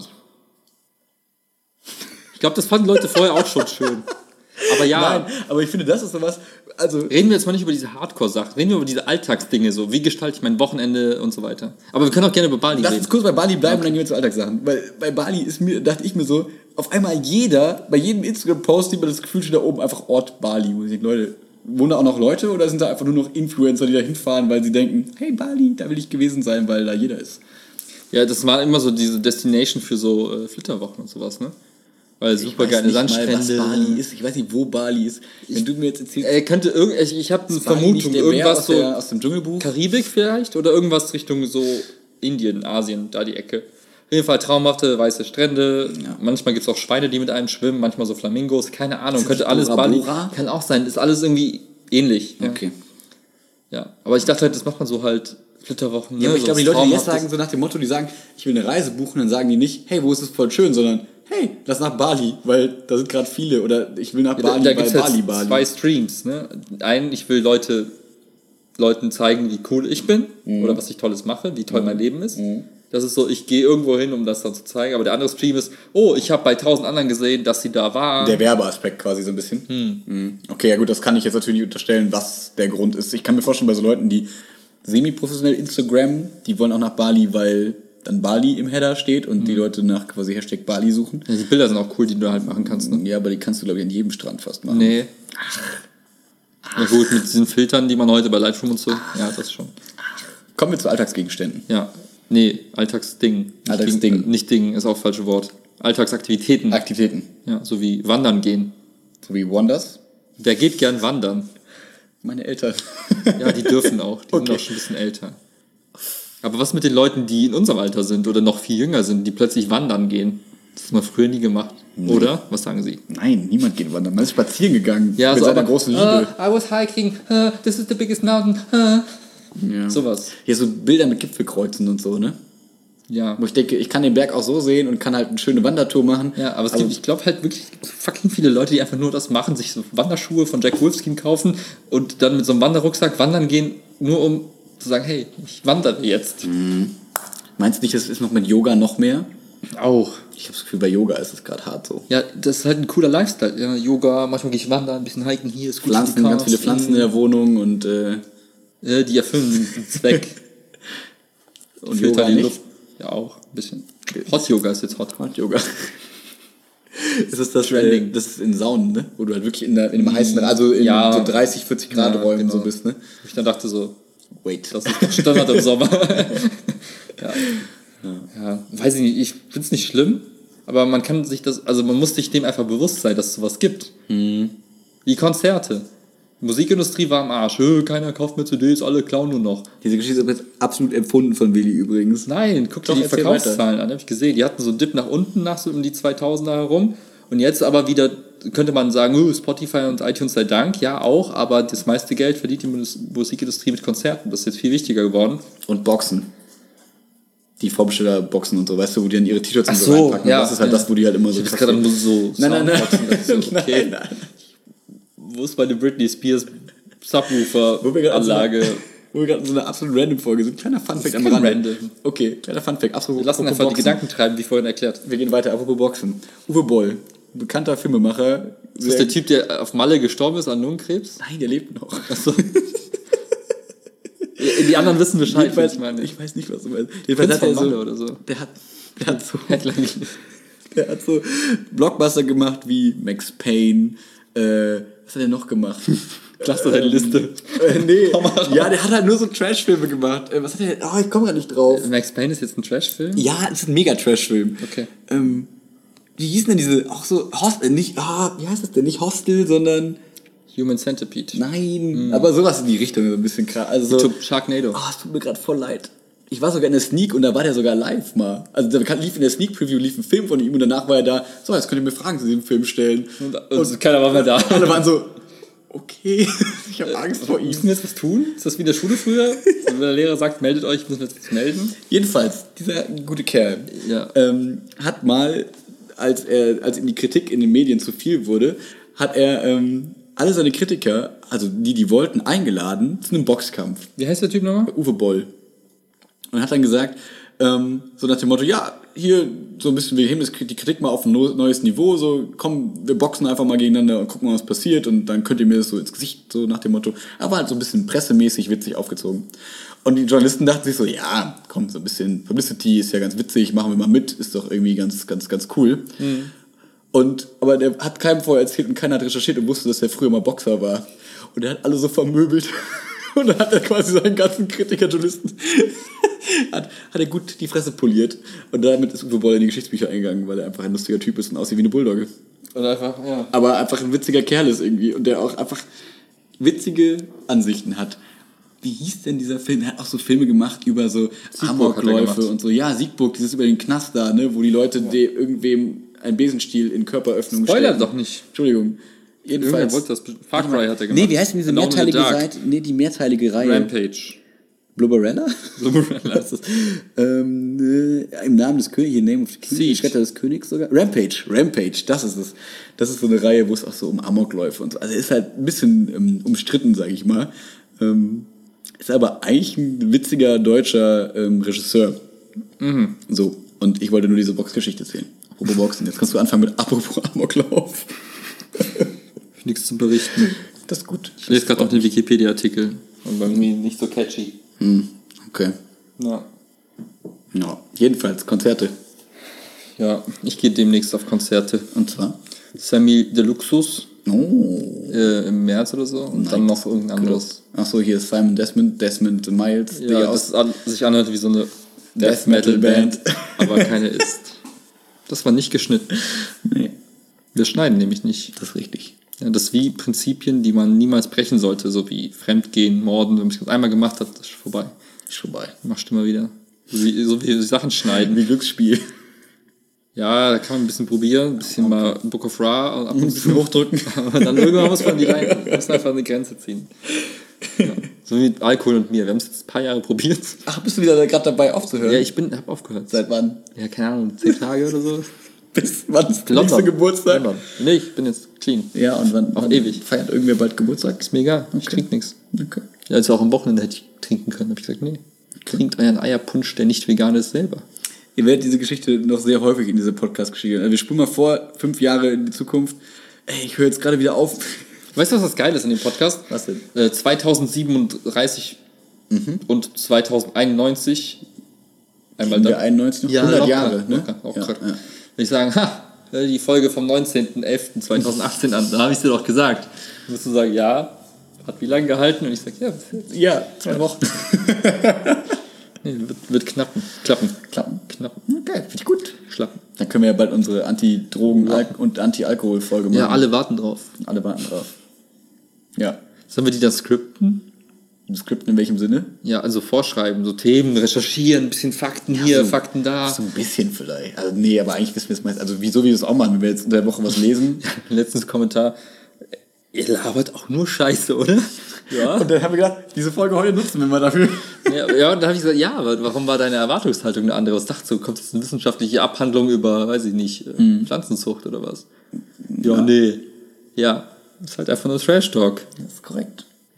Ich glaube, das fanden Leute vorher auch schon schön. Aber ja, Nein, aber ich finde, das ist sowas, also... reden wir jetzt mal nicht über diese Hardcore-Sachen, reden wir über diese Alltagsdinge, so wie gestalte ich mein Wochenende und so weiter. Aber wir können auch gerne über Bali Lass reden. uns kurz bei Bali bleiben und dann gehen wir zu Alltagssachen. Weil bei Bali dachte ich mir so, auf einmal bei jedem Instagram-Post sieht man das Gefühl schon da oben einfach Ort Bali. Wo ich denke, Leute, wohnen da auch noch Leute oder sind da einfach nur noch Influencer, die da hinfahren, weil sie denken, hey Bali, da will ich gewesen sein, weil da jeder ist. Ja, das war immer so diese Destination für so Flitterwochen und sowas, ne? Weil super geile Sandstrände. Was Bali ist. Ich weiß nicht, wo Bali ist. Wenn du mir jetzt erzählst... Ich habe eine ist Bali Vermutung, nicht der Bär irgendwas so aus dem Dschungelbuch? Karibik vielleicht oder irgendwas Richtung so Indien, Asien, da die Ecke. Auf jeden Fall traumhafte weiße Strände. Ja. Manchmal gibt es auch Schweine, die mit einem schwimmen, manchmal so Flamingos, keine Ahnung. Ist Könnte das alles Bora Bali. Bora? Kann auch sein, ist alles irgendwie ähnlich. Ja. Okay. Ja, aber ich dachte halt, das macht man so halt Flitterwochen. Ja, aber ich so glaube, die Leute, die jetzt traumhaftes- sagen, so nach dem Motto, die sagen, ich will eine Reise buchen, dann sagen die nicht, hey, wo ist es voll schön, sondern, hey, lass nach Bali, weil da sind gerade viele, oder ich will nach Bali, da weil gibt's Bali, jetzt Bali. zwei Streams. Ne? Einen, ich will Leuten zeigen, wie cool ich bin oder was ich Tolles mache, wie toll mein Leben ist. Das ist so, ich gehe irgendwo hin, um das dann zu zeigen. Aber der andere Stream ist, oh, ich habe bei 1000 anderen gesehen, dass sie da waren. Der Werbeaspekt quasi so ein bisschen. Okay, ja gut, das kann ich jetzt natürlich nicht unterstellen, was der Grund ist. Ich kann mir vorstellen, bei so Leuten, die semi-professionell Instagram, die wollen auch nach Bali, weil dann Bali im Header steht und die Leute nach quasi Hashtag Bali suchen. Ja, die Bilder sind auch cool, die du halt machen kannst. Ne? Ja, aber die kannst du, glaube ich, an jedem Strand fast machen. Nee. Na gut, mit diesen Filtern, die man heute bei Lightroom und so. Ja, das schon. Kommen wir zu Alltagsgegenständen. Ja. Nee, Alltagsding. Nicht Alltagsding. Nicht Ding, ist auch das falsche Wort. Alltagsaktivitäten. Aktivitäten. Ja, so wie wandern gehen. So wie Wonders. Wer geht gern wandern? Meine Eltern. Ja, die dürfen auch. Die sind auch schon ein bisschen älter. Aber was mit den Leuten, die in unserem Alter sind oder noch viel jünger sind, die plötzlich wandern gehen? Das hat man früher nie gemacht. Oder? Was sagen Sie? Nein, niemand geht wandern. Man ist spazieren gegangen. Ja, mit so seiner aber, großen Liebe. I was hiking, this is the biggest mountain. Ja. Sowas. Hier so Bilder mit Gipfelkreuzen und so, ne? Ja. Wo ich denke, ich kann den Berg auch so sehen und kann halt eine schöne Wandertour machen. Ja, aber ich glaube halt wirklich, es gibt fucking viele Leute, die einfach nur das machen, sich so Wanderschuhe von Jack Wolfskin kaufen und dann mit so einem Wanderrucksack wandern gehen, nur um zu sagen, hey, ich wandere jetzt. Meinst du nicht, es ist noch mit Yoga noch mehr? Auch. Ich habe das Gefühl, bei Yoga ist es gerade hart so. Ja, das ist halt ein cooler Lifestyle. Ja, Yoga, manchmal gehe ich wandern, ein bisschen hiken, hier ist gut Pflanzen, für die ganz viele Cars. Pflanzen in der Wohnung und Die erfüllen den Zweck. Und Filtern Yoga die nicht? Luft. Ja, auch ein bisschen. Hot Yoga ist jetzt hot. Hot Yoga. Ist das das, Trending. das ist in Saunen, ne? Wo du halt wirklich in einem heißen, also in Ja. so 30, 40 Grad Ja, Räumen genau. so bist, ne? Wo ich dann dachte so, Wait. das ist Standard im Sommer. Ja, weiß ich nicht, ich finde es nicht schlimm, aber man kann sich das, also man muss sich dem einfach bewusst sein, dass es sowas gibt. Wie Konzerte. Die Musikindustrie war am Arsch. Keiner kauft mehr CDs, alle klauen nur noch. Diese Geschichte ist jetzt absolut empfunden von Willi übrigens. Nein, guck dir Doch, die erzähl Verkaufszahlen an, habe ich gesehen. Die hatten so einen Dip nach unten, nach so um die 2000er herum. Und jetzt aber wieder, könnte man sagen, Spotify und iTunes sei Dank, ja auch, aber das meiste Geld verdient die Musikindustrie mit Konzerten. Das ist jetzt viel wichtiger geworden. Und Boxen. Die Vorbesteller-Boxen und so, weißt du, wo die dann ihre T-Shirts und so so, reinpacken. ja, Das ist halt ja. das, wo die halt immer so... Ich habe gerade nur so Nein, nein, nein. Soundboxen, das ist so, okay. Nein. Wo ist meine Britney Spears Wo wir gerade Subwoofer-Anlage? wo wir gerade in so einer absolut random Folge sind. Kleiner Funfact am kein Rande. random. Okay, kleiner Funfact. Wir lassen einfach die Gedanken treiben, wie vorhin erklärt. Wir gehen weiter, apropos Boxen. Uwe Boll, bekannter Filmemacher. Ist das der Typ, der auf Malle gestorben ist an Lungenkrebs? Nein, der lebt noch. Achso. Die anderen wissen Bescheid, was ich weiß nicht, was du meinst. Jedenfalls hat er so, oder so. Der hat so Blockbuster gemacht wie Max Payne. Was hat er noch gemacht? Klasse, deine Liste. Nee. Ja, der hat halt nur so Trash-Filme gemacht. Was hat er? Oh, ich komme gar nicht drauf. Max Payne ist jetzt ein Trash-Film? Ja, es ist ein mega Trash-Film. Okay. Wie hießen denn diese, auch so, wie heißt das denn? Nicht Hostel, sondern... Human Centipede. Nein, aber sowas in die Richtung, so ein bisschen krass. Also so, Sharknado. Es tut mir gerade voll leid. Ich war sogar in der Sneak und da war der sogar live mal. Also da lief in der Sneak-Preview ein Film von ihm und danach war er da, so, jetzt könnt ihr mir Fragen zu diesem Film stellen. Und keiner war mehr da. Alle waren so, okay, ich habe Angst vor ihm. Müssen wir jetzt was tun? Ist das wie in der Schule früher? Wenn der Lehrer sagt, meldet euch, müssen wir jetzt was melden? Jedenfalls, dieser gute Kerl hat mal, als ihm die Kritik in den Medien zu viel wurde, hat er alle seine Kritiker, also die wollten, eingeladen zu einem Boxkampf. Wie heißt der Typ nochmal? Uwe Boll. Und hat dann gesagt, so nach dem Motto, ja, hier so ein bisschen, wir heben die Kritik mal auf ein neues Niveau, so komm, wir boxen einfach mal gegeneinander und gucken mal, was passiert und dann könnt ihr mir das so ins Gesicht, so nach dem Motto. Aber halt so ein bisschen pressemäßig witzig aufgezogen. Und die Journalisten dachten sich so, ja, komm, so ein bisschen Publicity ist ja ganz witzig, machen wir mal mit, ist doch irgendwie ganz, ganz, ganz cool. Aber der hat keinem vorher erzählt und keiner hat recherchiert und wusste, dass er früher mal Boxer war. Und er hat alle so vermöbelt. Und dann hat er quasi seinen ganzen Kritiker-Journalisten hat er gut die Fresse poliert. Und damit ist Uwe Boll in die Geschichtsbücher eingegangen, weil er einfach ein lustiger Typ ist und aussieht wie eine Bulldogge. Und einfach, ja. Aber einfach ein witziger Kerl ist irgendwie. Und der auch einfach witzige Ansichten hat. Wie hieß denn dieser Film? Er hat auch so Filme gemacht über so Amokläufe und so. Ja, Siegburg, dieses über den Knast da, ne, wo die Leute irgendwem einen Besenstiel in Körperöffnungen Spoiler doch nicht. Entschuldigung. Jedenfalls. Wollte das. Far Cry hat er gemacht. Nee, wie heißt denn diese mehrteilige Seite? Nee, die mehrteilige Reihe. Rampage. Blubberella? Blubberella. Das ist, im Namen des Königs, in Name of the King, die Schwerter des Königs sogar. Rampage, das ist es. Das ist so eine Reihe, wo es auch so um Amokläufe und so. Also ist halt ein bisschen umstritten, sag ich mal. Ist aber eigentlich ein witziger deutscher Regisseur. So. Und ich wollte nur diese Boxgeschichte erzählen. Apropos Boxen. Jetzt kannst du anfangen mit Apropos Amoklauf. Nichts zu berichten. Das ist gut. Ich lese gerade noch den Wikipedia-Artikel. Und bei mir nicht so catchy. Okay. Ja. Jedenfalls, Konzerte. Ja, ich gehe demnächst auf Konzerte. Und zwar? Sammy Deluxus. Oh. Im März oder so. Und dann noch irgendein anderes. Achso, hier ist Simon Desmond Miles. Ja, das sich anhört wie so eine Death Metal Band. Aber keine ist. Das war nicht geschnitten. Nee. Wir schneiden nämlich nicht. Das ist richtig. Ja, das ist wie Prinzipien, die man niemals brechen sollte, so wie Fremdgehen, Morden. Wenn man es einmal gemacht hat, das ist vorbei. Machst du immer wieder. So wie Sachen schneiden. Wie Glücksspiel. Ja, da kann man ein bisschen probieren, ein bisschen mal Book of Ra ab und ein bisschen hochdrücken. Aber dann irgendwann muss man einfach eine Grenze ziehen. Ja. So wie mit Alkohol und mir. Wir haben es jetzt ein paar Jahre probiert. Ach, bist du wieder gerade dabei aufzuhören? Ja, ich habe aufgehört. Seit wann? Ja, keine Ahnung, 10 Tage oder so. Bis wann ist der nächste Geburtstag? London. Nee, ich bin jetzt clean. Ja, und wann ewig. Feiert irgendwer bald Geburtstag? Ist mir egal, okay. Ich trinke nichts. Okay. Ja, also auch am Wochenende hätte ich trinken können. Habe ich gesagt, nee, trinkt euren Eierpunsch, der nicht vegan ist, selber. Ihr werdet diese Geschichte noch sehr häufig in diese Podcast-Geschichte. Also wir spulen mal vor, 5 Jahre in die Zukunft. Ey, ich höre jetzt gerade wieder auf. Weißt du, was das Geile ist in dem Podcast? Was denn? 2037 und 2091. Einmal da. 91 noch? Ja, 100 locker, Jahre, ne? Locker, auch ja. Wenn ich sagen, hör die Folge vom 19.11.2018 an, da habe ich es dir doch gesagt. Dann wirst du sagen, ja, hat wie lange gehalten? Und ich sage, ja, ja, 2 Wochen. Nee, wird klappen. Okay, finde ich gut. Schlappen. Dann können wir ja bald unsere Anti-Drogen- und Anti-Alkohol-Folge machen. Ja, alle warten drauf. Ja. Sollen wir die dann skripten? Skripten in welchem Sinne? Ja, also vorschreiben, so Themen, recherchieren, ein bisschen Fakten hier, so, Fakten da. So ein bisschen vielleicht. Also nee, aber eigentlich wissen wir es meist. Also wieso wir das auch machen, wenn wir jetzt in der Woche was lesen. Letztens Kommentar, ihr labert auch nur Scheiße, oder? Ja. Und dann haben wir gedacht, diese Folge heute nutzen wir mal dafür. Ja, und dann habe ich gesagt, ja, aber warum war deine Erwartungshaltung eine andere? Was dachtest du, kommt jetzt eine wissenschaftliche Abhandlung über, weiß ich nicht, Pflanzenzucht oder was? Ja, nee. Ja, ist halt einfach nur Trash-Talk. Das ist korrekt.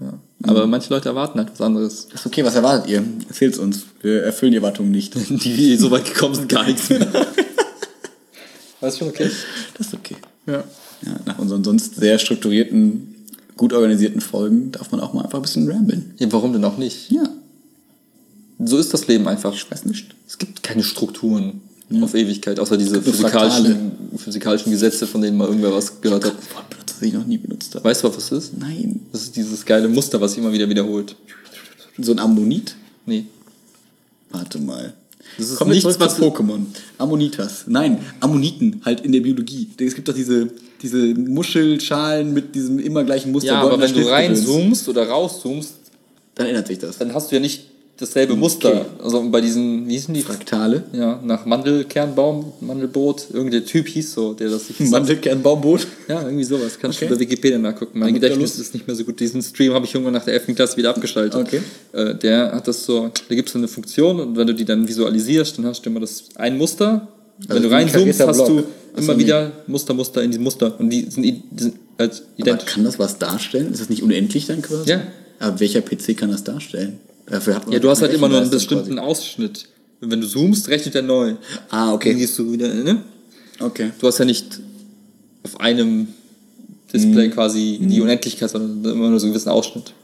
Ja. Aber manche Leute erwarten halt was anderes. Ist okay, was erwartet ihr? Erzählt's uns. Wir erfüllen die Erwartungen nicht. Die so weit gekommen sind, gar nichts mehr. Das ist schon okay. Das ist okay. Ja. Ja, nach unseren sonst sehr strukturierten, gut organisierten Folgen darf man auch mal einfach ein bisschen ramblen. Ja, warum denn auch nicht? Ja. So ist das Leben einfach. Ich weiß nicht. Es gibt keine Strukturen auf Ewigkeit, außer diese gibt nur Fraktale. physikalischen Gesetze, von denen mal irgendwer was gehört hat. Wort benutzt, das ich noch nie benutzt habe. Weißt du, was das ist? Nein. Das ist dieses geile Muster, was sich immer wieder wiederholt. So ein Ammonit? Nee. Warte mal. Das ist Kommen wir nichts, zurück was zu Pokémon. Ammonitas. Nein, Ammoniten, halt in der Biologie. Es gibt doch diese Muschelschalen mit diesem immer gleichen Muster. Ja, aber wenn du Schnittgedöns. reinzoomst oder rauszoomst, Dann ändert sich das. dann hast du ja nicht dasselbe Muster. Also bei diesen, wie hießen die? Fraktale. Ja, nach Mandelkernbaum, Mandelbrot. Irgendein Typ hieß so, der das sich Mandelkernbaumboot. Ja, irgendwie sowas. Kannst du Okay. bei Wikipedia nachgucken. Mein Amygdalus. Gedächtnis ist nicht mehr so gut. Diesen Stream habe ich irgendwann nach der 11. Klasse wieder abgeschaltet. Okay. Der hat das so, da gibt es so eine Funktion und wenn du die dann visualisierst, dann hast du immer ein Muster. Also Wenn du wie ein reinzoomst, karierter hast du Block. Achso, immer nee. wieder Muster in die Muster. Und die sind halt Aber identisch. kann das was darstellen? Ist das nicht unendlich dann quasi? Ja. Aber welcher PC kann das darstellen? Dafür hat man Ja, du hast halt immer nur einen Rechenleistung bestimmten Ausschnitt. Und wenn du zoomst, rechnet er neu. Ah, okay. Dann gehst du wieder, ne? Okay. Du hast ja nicht auf einem Display quasi die Unendlichkeit, sondern immer nur so einen gewissen Ausschnitt.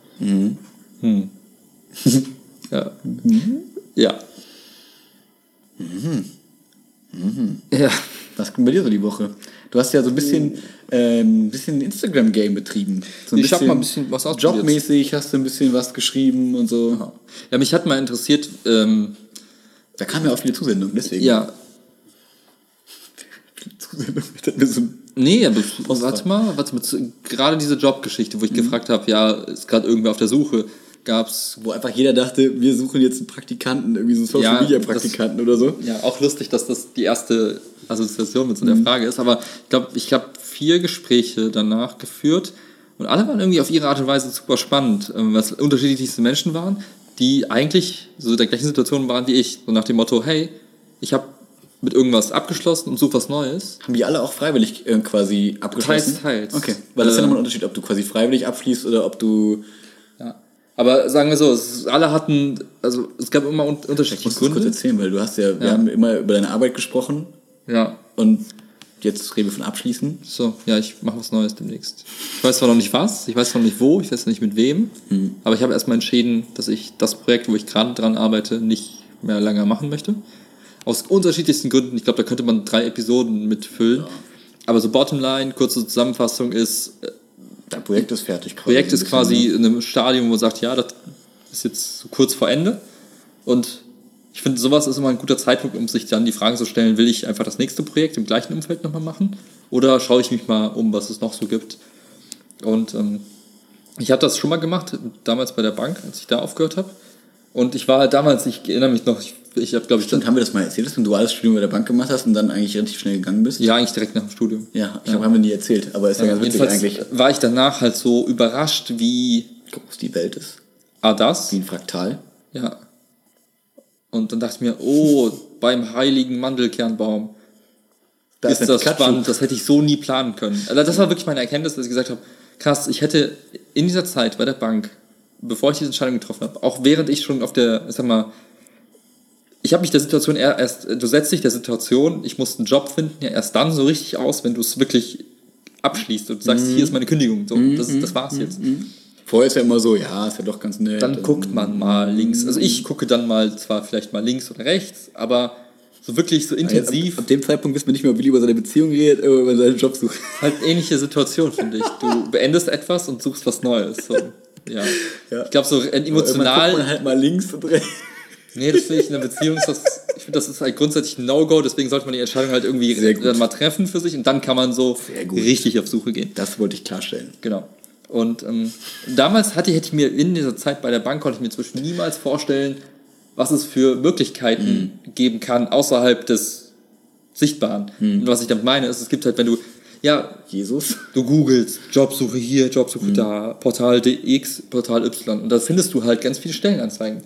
Ja. Ja. Ja. Was kommt bei dir so die Woche? Du hast ja so ein bisschen Instagram-Game betrieben. So Ich hab mal ein bisschen was ausprobiert. Jobmäßig hast du ein bisschen was geschrieben und so. Ja, mich hat mal interessiert, Da kamen ja auch viele Zusendungen, deswegen. ja, Zusendungen. Das hat mir so ein nee, aber warte mal, gerade diese Jobgeschichte, wo ich gefragt habe, ja, ist gerade irgendwer auf der Suche, gab's wo einfach jeder dachte, wir suchen jetzt einen Praktikanten, irgendwie so einen Ja, Social-Media-Praktikanten oder so. ja auch lustig, dass das die erste Assoziation mit so der Frage ist, aber ich habe 4 Gespräche danach geführt und alle waren irgendwie auf ihre Art und Weise super spannend, was unterschiedlichste Menschen waren, die eigentlich so der gleichen Situation waren wie ich, so nach dem Motto, hey, ich habe mit irgendwas abgeschlossen und suche was Neues. Haben die alle auch freiwillig quasi abgeschlossen? Teils. Okay, weil das ist ja nochmal ein Unterschied, ob du quasi freiwillig abschließt oder ob du... Ja. Aber sagen wir so, alle hatten, also es gab immer unterschiedliche Ich muss das kurz Gründe. erzählen, weil du hast ja, wir haben immer über deine Arbeit gesprochen Ja, und jetzt reden wir von Abschließen. so, ja, ich mache was Neues demnächst. Ich weiß zwar noch nicht was, ich weiß noch nicht wo, ich weiß nicht mit wem, aber ich habe erstmal entschieden, dass ich das Projekt, wo ich gerade dran arbeite, nicht mehr länger machen möchte. Aus unterschiedlichsten Gründen. Ich glaube, da könnte man 3 Episoden mitfüllen. Ja. Aber so Bottomline, kurze Zusammenfassung ist, Dein Projekt ist fertig. Projekt ist quasi in einem Stadium, wo man sagt, ja, das ist jetzt so kurz vor Ende. Und ich finde, sowas ist immer ein guter Zeitpunkt, um sich dann die Frage zu stellen, will ich einfach das nächste Projekt im gleichen Umfeld nochmal machen? Oder schaue ich mich mal um, was es noch so gibt? Und ich habe das schon mal gemacht, damals bei der Bank, als ich da aufgehört habe. Und ich war halt damals, ich erinnere mich noch, ich habe, glaube ich... Stimmt, haben wir das mal erzählt, dass du ein duales Studium bei der Bank gemacht hast und dann eigentlich relativ schnell gegangen bist? Ja, eigentlich direkt nach dem Studium. Ja, ich glaube, haben wir nie erzählt, aber ist ja ganz witzig Jedenfalls eigentlich. war ich danach halt so überrascht, wie Groß die Welt ist. das... Wie ein Fraktal. Ja. Und dann dachte ich mir, oh, beim heiligen Mandelkernbaum Da ist ein das Pikachu. spannend. Das hätte ich so nie planen können. Also das war wirklich meine Erkenntnis, dass ich gesagt habe, krass, ich hätte in dieser Zeit bei der Bank, bevor ich diese Entscheidung getroffen habe, auch während ich schon auf der, ich sag mal, ich habe mich der Situation du setzt dich der Situation, ich muss einen Job finden, ja erst dann so richtig aus, wenn du es wirklich abschließt und sagst, hier ist meine Kündigung, so, das war's jetzt. Vorher ist ja immer so, ja, ist ja doch ganz nett. Dann guckt man mal links, also ich gucke dann mal zwar vielleicht mal links oder rechts, aber so wirklich so intensiv. Ab dem Zeitpunkt wissen wir nicht mehr, ob Willi über seine Beziehung redet oder über seinen Job sucht. Halt ähnliche Situation, finde ich. Du beendest etwas und suchst was Neues. So. Ja. Ja. Ich glaube, so emotional. Guckt man halt mal links und rechts. Nee, das finde ich in einer Beziehung, ich finde, das ist halt grundsätzlich ein No-Go, deswegen sollte man die Entscheidung halt irgendwie dann mal treffen für sich und dann kann man so richtig auf Suche gehen. Das wollte ich klarstellen. Genau. Und damals hätte ich mir in dieser Zeit bei der Bank, konnte ich mir zum Beispiel niemals vorstellen, was es für Möglichkeiten geben kann, außerhalb des Sichtbaren. Und was ich damit meine, ist, es gibt halt, wenn du, ja, Jesus. du googelst, Jobsuche hier, Jobsuche da, Portal X, Portal Y und da findest du halt ganz viele Stellenanzeigen.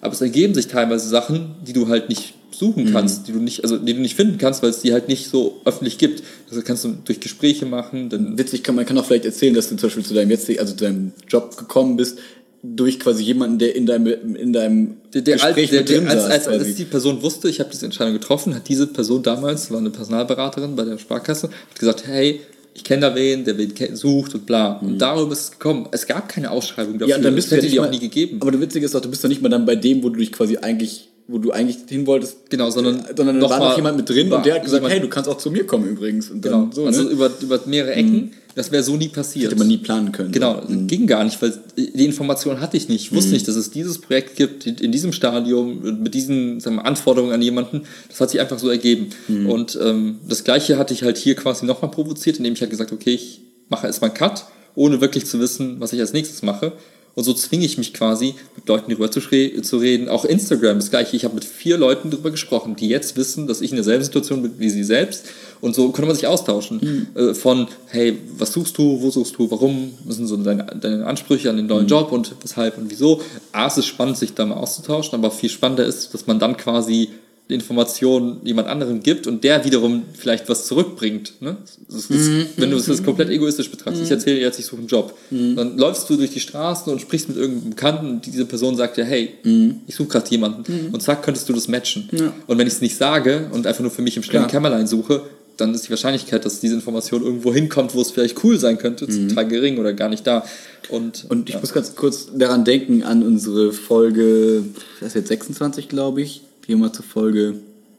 aber es ergeben sich teilweise Sachen, die du halt nicht suchen kannst, die du nicht finden kannst, weil es die halt nicht so öffentlich gibt. Das kannst du durch Gespräche machen. Dann Witzig, man kann auch vielleicht erzählen, dass du zum Beispiel zu deinem Job gekommen bist, durch quasi jemanden, der in deinem Gespräch mit drin saß. Als die Person wusste, ich habe diese Entscheidung getroffen, hat diese Person damals, war eine Personalberaterin bei der Sparkasse, hat gesagt, hey, ich kenne da wen, der wen sucht und bla. Und darüber ist es gekommen. Es gab keine Ausschreibung dafür. Ja, und dann bist das hätte du die auch nie gegeben. Aber das Witzige ist auch, du bist doch nicht mal dann bei dem, wo du eigentlich hin wolltest. Genau, sondern da war noch jemand mit drin und der hat gesagt, jemand, hey, du kannst auch zu mir kommen übrigens. Und genau, dann so, also ne? über mehrere Ecken, das wäre so nie passiert. Hätte man nie planen können. Genau, ging gar nicht, weil die Information hatte ich nicht. Ich wusste nicht, dass es dieses Projekt gibt, in diesem Stadium, mit diesen Anforderungen an jemanden. Das hat sich einfach so ergeben. Und das Gleiche hatte ich halt hier quasi nochmal provoziert, indem ich halt gesagt, okay, ich mache erstmal einen Cut, ohne wirklich zu wissen, was ich als nächstes mache. Und so zwinge ich mich quasi, mit Leuten darüber zu reden. Auch Instagram, das Gleiche. Ich habe mit 4 Leuten darüber gesprochen, die jetzt wissen, dass ich in derselben Situation bin wie sie selbst. Und so konnte man sich austauschen. Von, hey, was suchst du, wo suchst du, warum, was sind so deine Ansprüche an den neuen Job und weshalb und wieso. Es ist spannend, sich da mal auszutauschen, aber viel spannender ist, dass man dann quasi die Information jemand anderem gibt und der wiederum vielleicht was zurückbringt. Ne? Wenn du es komplett egoistisch betrachtest, ich erzähle dir jetzt, ich suche einen Job, dann läufst du durch die Straßen und sprichst mit irgendeinem Bekannten und diese Person sagt dir, hey, ich suche gerade jemanden und zack, könntest du das matchen. Ja. Und wenn ich es nicht sage und einfach nur für mich im stillen Kämmerlein suche, dann ist die Wahrscheinlichkeit, dass diese Information irgendwo hinkommt, wo es vielleicht cool sein könnte, total gering oder gar nicht da. Und ich muss ganz kurz daran denken, an unsere Folge, das ist jetzt 26, glaube ich, gehen wir mal zur Folge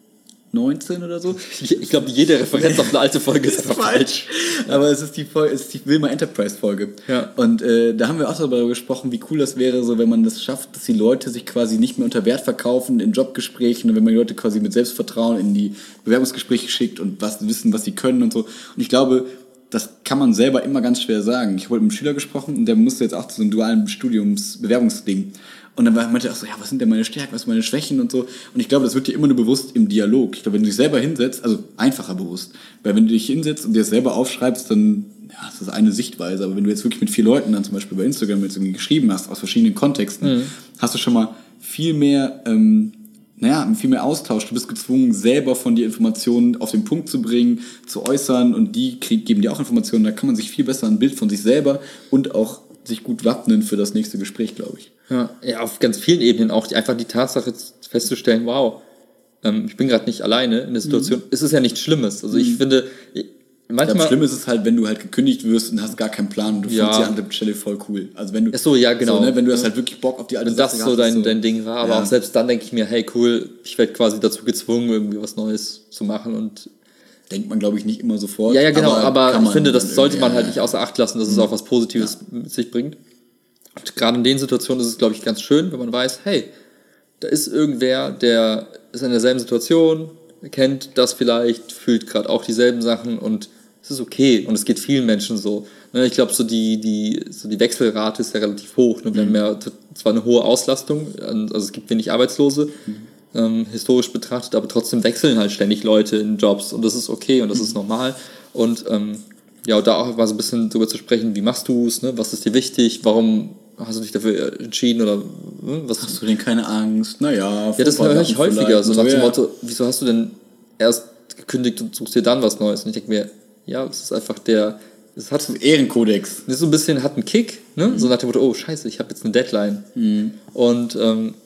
19 oder so. Ich glaube, jede Referenz auf eine alte Folge ist falsch. Aber es ist die Wilma Enterprise Folge. Ja. Und da haben wir auch darüber gesprochen, wie cool das wäre, so wenn man das schafft, dass die Leute sich quasi nicht mehr unter Wert verkaufen in Jobgesprächen und wenn man die Leute quasi mit Selbstvertrauen in die Bewerbungsgespräche schickt und wissen, was sie können und so. Und ich glaube, das kann man selber immer ganz schwer sagen. Ich habe mit einem Schüler gesprochen und der musste jetzt auch zu so einem dualen Bewerbungsding. Und dann meinte er auch so, ja, was sind denn meine Stärken, was sind meine Schwächen und so. Und ich glaube, das wird dir immer nur bewusst im Dialog. Ich glaube, wenn du dich selber hinsetzt, also einfacher bewusst, weil wenn du dich hinsetzt und dir das selber aufschreibst, dann, ja, das ist eine Sichtweise. Aber wenn du jetzt wirklich mit 4 Leuten dann zum Beispiel bei Instagram jetzt irgendwie geschrieben hast, aus verschiedenen Kontexten, hast du schon mal viel mehr Austausch. Du bist gezwungen, selber von dir Informationen auf den Punkt zu bringen, zu äußern und die geben dir auch Informationen. Da kann man sich viel besser ein Bild von sich selber und auch sich gut wappnen für das nächste Gespräch, glaube ich. Ja, auf ganz vielen Ebenen auch einfach die Tatsache festzustellen, wow, ich bin gerade nicht alleine in der Situation. Es ist ja nichts Schlimmes. Also ich finde, manchmal... Schlimm ist es halt, wenn du halt gekündigt wirst und hast gar keinen Plan und du fühlst dich an der Stelle voll cool. Also wenn du... Genau. So, ne, wenn du das halt wirklich Bock auf die alte Sache hast. Das so dein Ding war, aber auch selbst dann denke ich mir, hey, cool, ich werde quasi dazu gezwungen, irgendwie was Neues zu machen und... Denkt man, glaube ich, nicht immer sofort. Ja, genau, aber ich finde, das sollte man halt nicht außer Acht lassen, dass es auch was Positives mit sich bringt. Und gerade in den Situationen ist es, glaube ich, ganz schön, wenn man weiß, hey, da ist irgendwer, der ist in derselben Situation, kennt das vielleicht, fühlt gerade auch dieselben Sachen und es ist okay. Und es geht vielen Menschen so. Ich glaube, so die Wechselrate ist ja relativ hoch. Wir haben ja zwar eine hohe Auslastung, also es gibt wenig Arbeitslose, historisch betrachtet, aber trotzdem wechseln halt ständig Leute in Jobs und das ist okay und das ist normal. Und da auch mal so ein bisschen drüber zu sprechen, wie machst du es, ne? Was ist dir wichtig, warum hast du dich dafür entschieden oder was? Hast du denn keine Angst? Naja, das höre ich häufiger, so nach dem Motto, wieso hast du denn erst gekündigt und suchst dir dann was Neues? Und ich denke mir, es ist einfach es hat einen Ehrenkodex. Das ist so ein bisschen, hat einen Kick, ne? So nach dem Motto, oh scheiße, ich habe jetzt eine Deadline. Und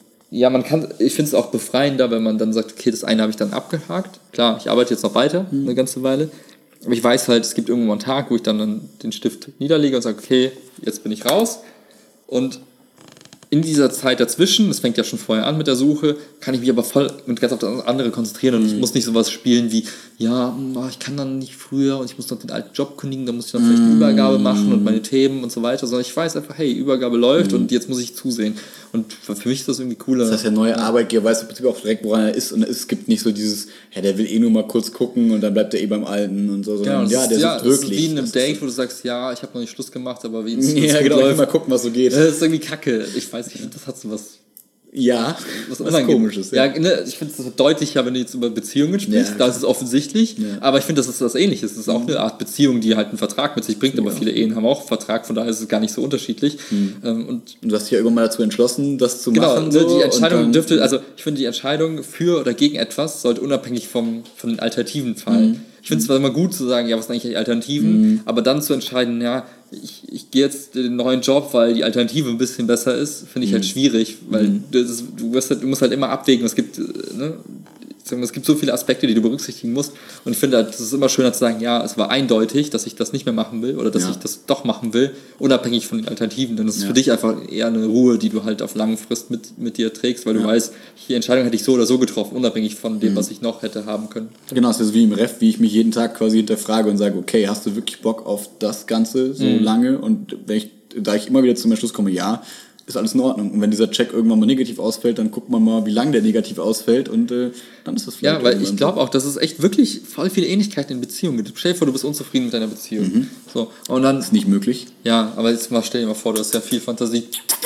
ich finde es auch befreiender, wenn man dann sagt, okay, das eine habe ich dann abgehakt. Klar, ich arbeite jetzt noch weiter, eine ganze Weile. Aber ich weiß halt, es gibt irgendwann einen Tag, wo ich dann den Stift niederlege und sage, okay, jetzt bin ich raus. Und in dieser Zeit dazwischen, das fängt ja schon vorher an mit der Suche, kann ich mich aber voll und ganz auf das andere konzentrieren und ich muss nicht sowas spielen wie, ich kann dann nicht früher und ich muss noch den alten Job kündigen, dann muss ich dann vielleicht eine Übergabe machen und meine Themen und so weiter, sondern ich weiß einfach, hey, Übergabe läuft und jetzt muss ich zusehen. Und für mich ist das irgendwie cooler. Das heißt, der neue Arbeitgeber weiß im Prinzip auch direkt, woran er ist und es gibt nicht so dieses, der will nur mal kurz gucken und dann bleibt er beim Alten und so, sondern der sucht wirklich. Ist wie in einem Date, wo du sagst, ich habe noch nicht Schluss gemacht, aber wie es läuft. Mal gucken, was so geht. Das ist irgendwie kacke. Ich weiß nicht, das hat so was Ja, was Komisches. Ja, ne, ich finde es so deutlicher, wenn du jetzt über Beziehungen sprichst, da ist es offensichtlich, aber ich finde, das ist was Ähnliches. Es ist auch eine Art Beziehung, die halt einen Vertrag mit sich bringt, aber viele Ehen haben auch einen Vertrag, von daher ist es gar nicht so unterschiedlich. Und du hast dich ja irgendwann mal dazu entschlossen, das zu machen. Genau, die Entscheidung dürfte, also ich finde, die Entscheidung für oder gegen etwas sollte unabhängig von den Alternativen fallen. Ich finde es zwar immer gut zu sagen, ja, was sind eigentlich die Alternativen, aber dann zu entscheiden, ja, ich gehe jetzt in den neuen Job, weil die Alternative ein bisschen besser ist, finde ich halt schwierig, weil du musst halt immer abwägen, es gibt so viele Aspekte, die du berücksichtigen musst, und ich finde halt, es ist immer schöner zu sagen, ja, es war eindeutig, dass ich das nicht mehr machen will oder dass ich das doch machen will, unabhängig von den Alternativen, denn das ist für dich einfach eher eine Ruhe, die du halt auf lange Frist mit dir trägst, weil du weißt, die Entscheidung hätte ich so oder so getroffen, unabhängig von dem, was ich noch hätte haben können. Genau, es ist wie im Ref, wie ich mich jeden Tag quasi hinterfrage und sage, okay, hast du wirklich Bock auf das Ganze so lange? Und da ich immer wieder zum Schluss komme, ja, ist alles in Ordnung. Und wenn dieser Check irgendwann mal negativ ausfällt, dann guckt man mal, wie lange der negativ ausfällt, und dann ist das vielleicht. Ja, weil ich glaube auch, dass es echt wirklich voll viele Ähnlichkeiten in Beziehungen gibt. Stell dir vor, du bist unzufrieden mit deiner Beziehung. So, und dann, das ist nicht möglich. Ja, aber jetzt mal stell dir mal vor, du hast ja viel Fantasie.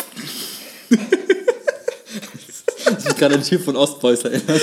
Ich bin gerade an den Typ von Ostboys erinnert.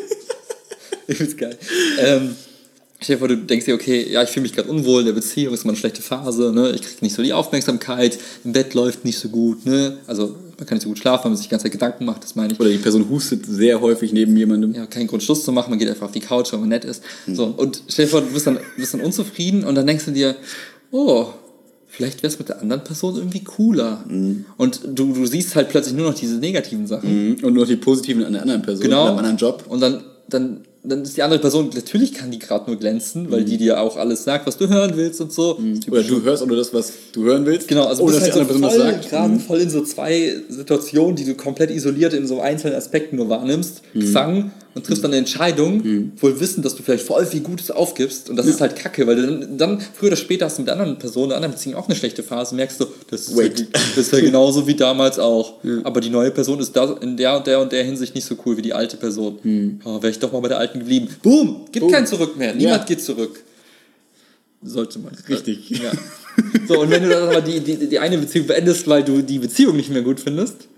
Ich find's geil. Stell dir vor, du denkst dir, okay, ja, ich fühle mich gerade unwohl, in der Beziehung ist mal eine schlechte Phase, ne? Ich kriege nicht so die Aufmerksamkeit, im Bett läuft nicht so gut, ne? Also man kann nicht so gut schlafen, wenn man sich die ganze Zeit Gedanken macht, das meine ich. Oder die Person hustet sehr häufig neben jemandem. Ja, kein Grund Schluss zu machen, man geht einfach auf die Couch, wenn man nett ist. So, und stell dir vor, du bist dann unzufrieden, und dann denkst du dir, oh, vielleicht wäre es mit der anderen Person irgendwie cooler. Und du siehst halt plötzlich nur noch diese negativen Sachen. Und nur die positiven an der anderen Person, genau, an einem anderen Job. Und dann ist die andere Person, natürlich kann die gerade nur glänzen, weil die dir auch alles sagt, was du hören willst und so. Oder du hörst oder das, was du hören willst. Genau, also oder du bist halt so voll, voll in so zwei Situationen, die du komplett isoliert in so einzelnen Aspekten nur wahrnimmst, Gesang, und triffst dann eine Entscheidung, wohl wissend, dass du vielleicht voll viel Gutes aufgibst, und das ist halt kacke, weil du dann früher oder später hast du mit der anderen Person, der anderen Beziehung auch eine schlechte Phase, merkst du, das ist ja genauso wie damals auch, aber die neue Person ist da in der und der Hinsicht nicht so cool wie die alte Person. Oh, wäre ich doch mal bei der alten geblieben. Boom! Gibt kein Zurück mehr. Niemand geht zurück. Sollte man. Richtig. Ja. So, und wenn du dann aber die eine Beziehung beendest, weil du die Beziehung nicht mehr gut findest,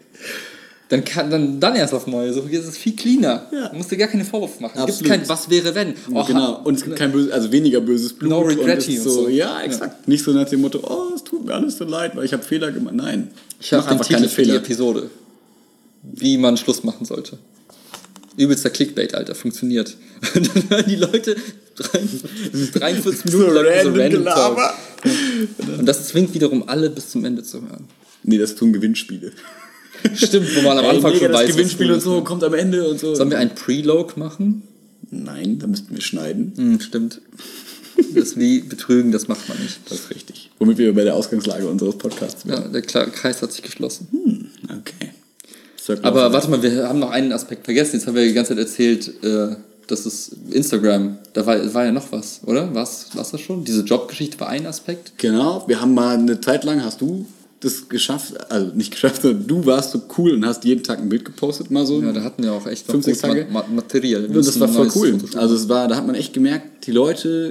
dann erst auf neue Suche. Das ist viel cleaner. Ja. Du musst dir gar keine Vorwurf machen. Es gibt kein Was wäre wenn. Oh, genau. Und es gibt kein weniger böses Blut. No regretty und so. Ja, exakt. Ja. Nicht so nach dem Motto, oh, es tut mir alles so leid, weil ich habe Fehler gemacht. Nein. Ich habe den Titel für die Episode. Wie man Schluss machen sollte. Übelster Clickbait, Alter. Funktioniert. Und dann hören die Leute 43 Minuten lang so random Talk. Und das zwingt wiederum alle bis zum Ende zu hören. Nee, das tun Gewinnspiele. Stimmt, wo man am Anfang schon weiß, das Gewinnspiel und so kommt am Ende und so. Sollen wir einen Prelog machen? Nein, da müssten wir schneiden. Stimmt. Das ist wie Betrügen, das macht man nicht. Das ist richtig. Womit wir bei der Ausgangslage unseres Podcasts sind. Ja, der Kreis hat sich geschlossen. Okay. Aber warte mal, wir haben noch einen Aspekt vergessen. Jetzt haben wir die ganze Zeit erzählt, das ist Instagram. Da war ja noch was, oder? War's das schon? Diese Jobgeschichte war ein Aspekt? Genau, wir haben mal eine Zeit lang, hast du das geschafft, also nicht geschafft, sondern du warst so cool und hast jeden Tag ein Bild gepostet, mal so. Ja, da hatten wir auch echt 5, 6 Tage Material. Und das war voll cool. Also da hat man echt gemerkt, die Leute,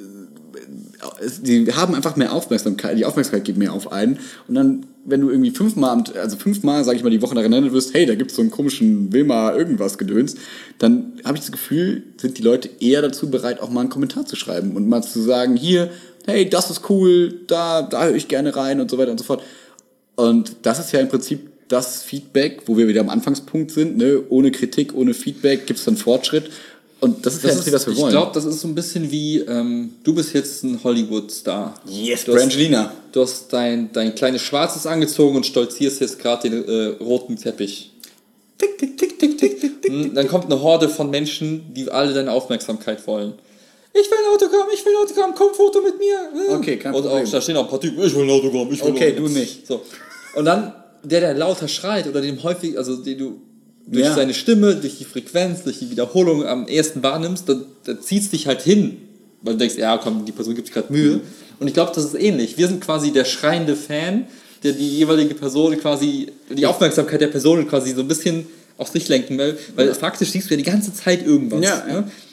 die haben einfach mehr Aufmerksamkeit, die Aufmerksamkeit geht mehr auf einen, und dann, wenn du irgendwie 5-mal, sag ich mal, die Woche daran erinnert wirst, hey, da gibt's so einen komischen Wilma irgendwas Gedöns, dann habe ich das Gefühl, sind die Leute eher dazu bereit, auch mal einen Kommentar zu schreiben und mal zu sagen, hier, hey, das ist cool, da höre ich gerne rein und so weiter und so fort. Und das ist ja im Prinzip das Feedback, wo wir wieder am Anfangspunkt sind, ne? Ohne Kritik, ohne Feedback gibt's dann Fortschritt. Und das ist ja was wir wollen. Ich glaube, das ist so ein bisschen wie, du bist jetzt ein Hollywood-Star. Yes, Brangelina. Du hast dein kleines Schwarzes angezogen und stolzierst jetzt gerade den roten Teppich. Tick, tick, tick, tick, tick, tick, tick. Dann kommt eine Horde von Menschen, die alle deine Aufmerksamkeit wollen. Ich will ein Autogramm, komm, Foto mit mir. Okay, kein Problem. Und auch, da stehen auch ein paar Typen, ich will ein Autogramm, Okay, du nicht. So. Und dann, der lauter schreit oder dem häufig, also den du durch seine Stimme, durch die Frequenz, durch die Wiederholung am ehesten wahrnimmst, da zieht es dich halt hin. Weil du denkst, ja komm, die Person gibt sich gerade Mühe. Und ich glaube, das ist ähnlich. Wir sind quasi der schreiende Fan, der die jeweilige Person quasi, die Aufmerksamkeit der Person quasi so ein bisschen auf sich lenken will. Weil faktisch siehst du ja die ganze Zeit irgendwas. Ja. Ne?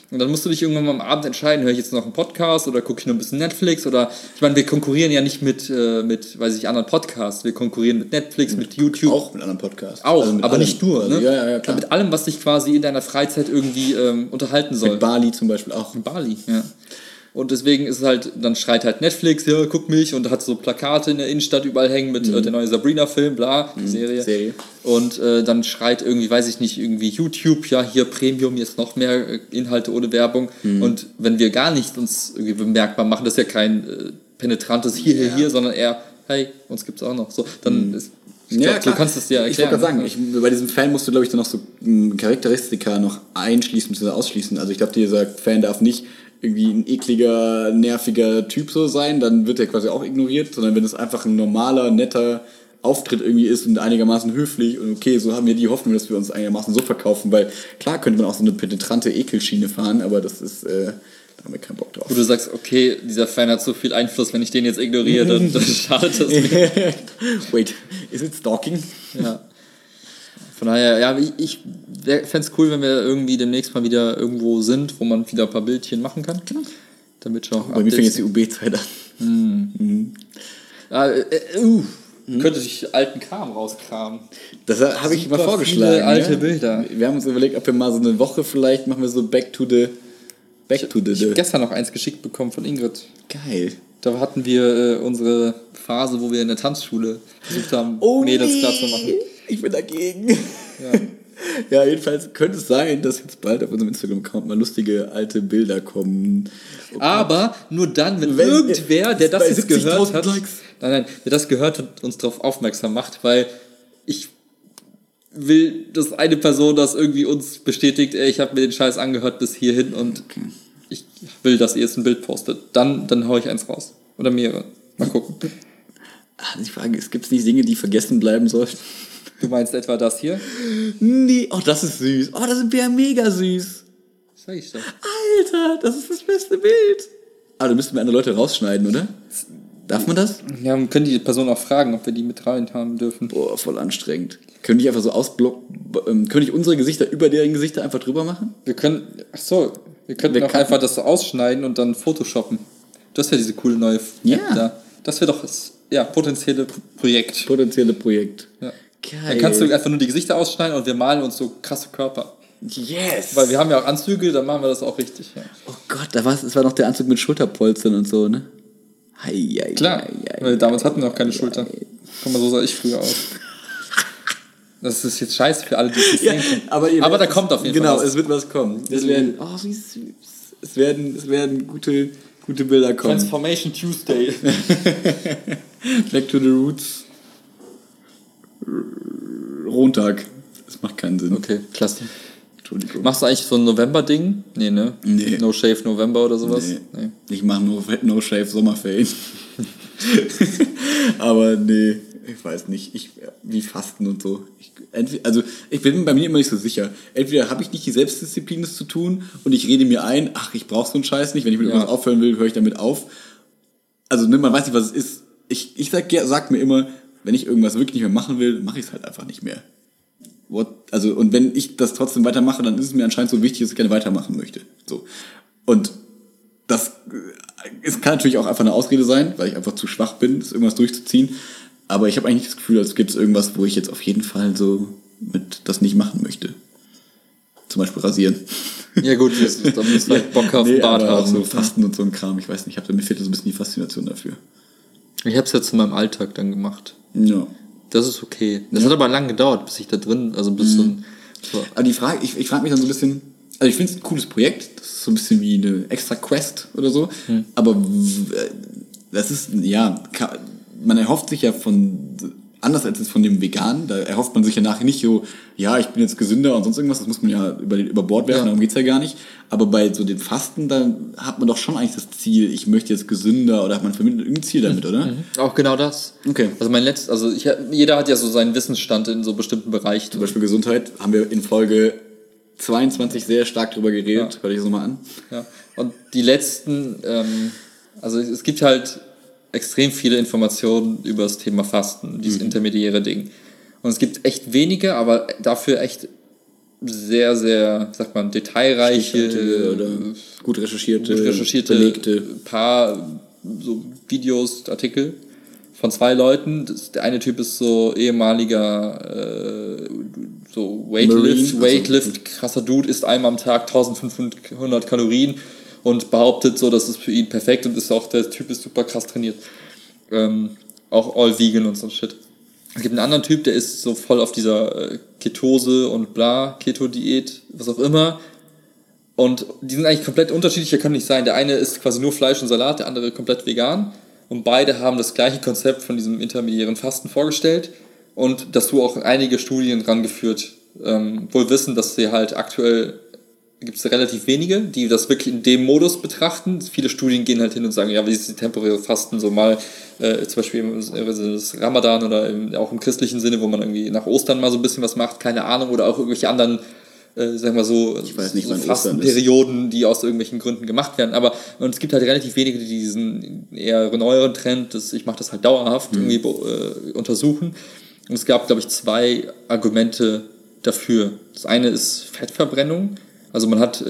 Und dann musst du dich irgendwann mal am Abend entscheiden, höre ich jetzt noch einen Podcast oder gucke ich noch ein bisschen Netflix oder, ich meine, wir konkurrieren ja nicht mit weiß ich, anderen Podcasts, wir konkurrieren mit Netflix, mit YouTube. Auch mit anderen Podcasts. Auch, Also mit aber allem. nicht nur, Also, ne? Ja, klar. Mit allem, was dich quasi in deiner Freizeit irgendwie unterhalten soll. Mit Bali zum Beispiel auch. In Bali, ja. Und deswegen ist es halt, dann schreit halt Netflix, ja, guck mich, und hat so Plakate in der Innenstadt überall hängen mit der neue Sabrina-Film, bla, die Serie. Und dann schreit irgendwie, weiß ich nicht, irgendwie YouTube, ja, hier Premium, jetzt noch mehr Inhalte ohne Werbung. Und wenn wir gar nicht uns irgendwie bemerkbar machen, das ist ja kein penetrantes hier, sondern eher, hey, uns gibt's auch noch. So, dann ist, ich glaub, so kannst du es dir erklären. Ich wollte gerade sagen, bei diesem Fan musst du, glaube ich, dann noch so Charakteristika noch einschließen bzw. ausschließen. Also ich glaube, dieser Fan darf nicht irgendwie ein ekliger, nerviger Typ so sein, dann wird er quasi auch ignoriert, sondern wenn es einfach ein normaler, netter Auftritt irgendwie ist und einigermaßen höflich und okay, so haben wir die Hoffnung, dass wir uns einigermaßen so verkaufen, weil klar könnte man auch so eine penetrante Ekelschiene fahren, aber das ist, da haben wir keinen Bock drauf. Wo du sagst, okay, dieser Fan hat so viel Einfluss, wenn ich den jetzt ignoriere, dann schadet das mir. Wait, is it stalking? Ja. Von daher, ja, ich fände es cool, wenn wir irgendwie demnächst mal wieder irgendwo sind, wo man wieder ein paar Bildchen machen kann. Genau. Damit schon auch Bei mir fängt jetzt die UB-Zeit an. Könnte ich alten Kram rauskramen. Das habe ich mal vorgeschlagen. Viele alte Bilder. Wir haben uns überlegt, ob wir mal so eine Woche vielleicht machen wir so Back to the. Ich habe gestern noch eins geschickt bekommen von Ingrid. Geil. Da hatten wir unsere Phase, wo wir in der Tanzschule versucht haben, Mädels klar zu machen. Ich bin dagegen. Ja, jedenfalls könnte es sein, dass jetzt bald auf unserem Instagram-Account mal lustige alte Bilder kommen. Aber nur dann, wenn irgendwer, der das jetzt gehört hat, Likes. Nein, der das gehört hat, uns darauf aufmerksam macht, weil ich will, dass eine Person das irgendwie uns bestätigt, ey, ich habe mir den Scheiß angehört bis hierhin und ich will, dass ihr jetzt ein Bild postet. Dann hau ich eins raus. Oder mehrere. Mal gucken. Die Frage ist, gibt es nicht Dinge, die vergessen bleiben sollten? Du meinst etwa das hier? Nee, oh, das ist süß. Oh, das ist ja mega süß. Sag ich doch. Alter, das ist das beste Bild. Aber da müssten wir andere Leute rausschneiden, oder? Darf man das? Ja, wir können die Person auch fragen, ob wir die mit rein haben dürfen. Boah, voll anstrengend. Können die einfach so können ich unsere Gesichter über deren Gesichter einfach drüber machen? Wir könnten auch einfach das so ausschneiden und dann photoshoppen. Das ist ja diese coole neue App da. Das wäre doch das potenzielle Projekt. Ja. Geil. Dann kannst du einfach nur die Gesichter ausschneiden und wir malen uns so krasse Körper. Yes! Weil wir haben ja auch Anzüge, dann machen wir das auch richtig. Ja. Oh Gott, es war noch der Anzug mit Schulterpolstern und so, ne? Klar, weil damals hatten wir noch keine Schulter. Guck mal, so sah ich früher aus. Das ist jetzt scheiße für alle, die es nicht sehen können. Aber da kommt auf jeden Fall was. Genau, es wird was kommen. Wie süß. Es werden gute Bilder kommen. Transformation Tuesday. Back to the Roots. Montag. Das macht keinen Sinn. Okay, klasse. Entschuldigung. Machst du eigentlich so ein November-Ding? Nee, ne? Nee. No Shave November oder sowas? Nee. Ich mache nur No Shave Sommerferien. Aber nee, ich weiß nicht. Wie Fasten und so. Ich bin bei mir immer nicht so sicher. Entweder habe ich nicht die Selbstdisziplin, das zu tun, und ich rede mir ein, ich brauche so einen Scheiß nicht. Wenn ich mit irgendwas aufhören will, höre ich damit auf. Also man weiß nicht, was es ist. Ich sag mir immer, wenn ich irgendwas wirklich nicht mehr machen will, mache ich es halt einfach nicht mehr. Und wenn ich das trotzdem weitermache, dann ist es mir anscheinend so wichtig, dass ich gerne weitermachen möchte. So. Und es kann natürlich auch einfach eine Ausrede sein, weil ich einfach zu schwach bin, das irgendwas durchzuziehen. Aber ich habe eigentlich das Gefühl, als gibt es irgendwas, wo ich jetzt auf jeden Fall so mit das nicht machen möchte. Zum Beispiel rasieren. Ja gut, da musst du halt Bock auf den Bart haben. Auch so Fasten und so ein Kram, ich weiß nicht, mir fehlt so ein bisschen die Faszination dafür. Ich habe es jetzt in meinem Alltag dann gemacht. Ja. Das ist okay. Das hat aber lang gedauert, bis ich da drin, also bis so. Aber die Frage, ich frage mich dann so ein bisschen, also ich finde es ein cooles Projekt, das ist so ein bisschen wie eine extra Quest oder so, aber das ist, man erhofft sich ja anders als jetzt von dem Veganen, da erhofft man sich ja nachher nicht so, ich bin jetzt gesünder und sonst irgendwas, das muss man ja über Bord werfen, darum geht's ja gar nicht. Aber bei so den Fasten, da hat man doch schon eigentlich das Ziel, ich möchte jetzt gesünder, oder hat man verbindet irgendein Ziel damit, oder? Auch genau das. Okay. Also jeder hat ja so seinen Wissensstand in so bestimmten Bereichen. Zum Beispiel Gesundheit, haben wir in Folge 22 sehr stark drüber geredet, hör dich das nochmal an. Ja, und die letzten, es gibt halt extrem viele Informationen über das Thema Fasten, dieses intermediäre Ding. Und es gibt echt wenige, aber dafür echt sehr, sehr, sagt man, detailreiche, oder gut recherchierte, belegte paar so Videos, Artikel von 2 Leuten. Der eine Typ ist so ehemaliger so Weightlift, krasser Dude, isst einmal am Tag 1500 Kalorien und behauptet so, das ist für ihn perfekt und ist auch, der Typ ist super krass trainiert. Auch all vegan und so Shit. Es gibt einen anderen Typ, der ist so voll auf dieser Ketose und bla, Keto-Diät, was auch immer. Und die sind eigentlich komplett unterschiedlich, können nicht sein. Der eine isst quasi nur Fleisch und Salat, der andere komplett vegan. Und beide haben das gleiche Konzept von diesem intermediären Fasten vorgestellt und dazu auch einige Studien rangeführt. Wohl wissen, dass sie halt aktuell, gibt es relativ wenige, die das wirklich in dem Modus betrachten. Viele Studien gehen halt hin und sagen, ja, wie ist die temporäre Fasten, so mal zum Beispiel das Ramadan oder auch im christlichen Sinne, wo man irgendwie nach Ostern mal so ein bisschen was macht, keine Ahnung, oder auch irgendwelche anderen sagen wir so, ich weiß nicht, so Fastenperioden, die aus irgendwelchen Gründen gemacht werden. Aber und es gibt halt relativ wenige, die diesen eher neueren Trend, ich mache das halt dauerhaft, irgendwie untersuchen. Und es gab, glaube ich, 2 Argumente dafür. Das eine ist Fettverbrennung. Also man hat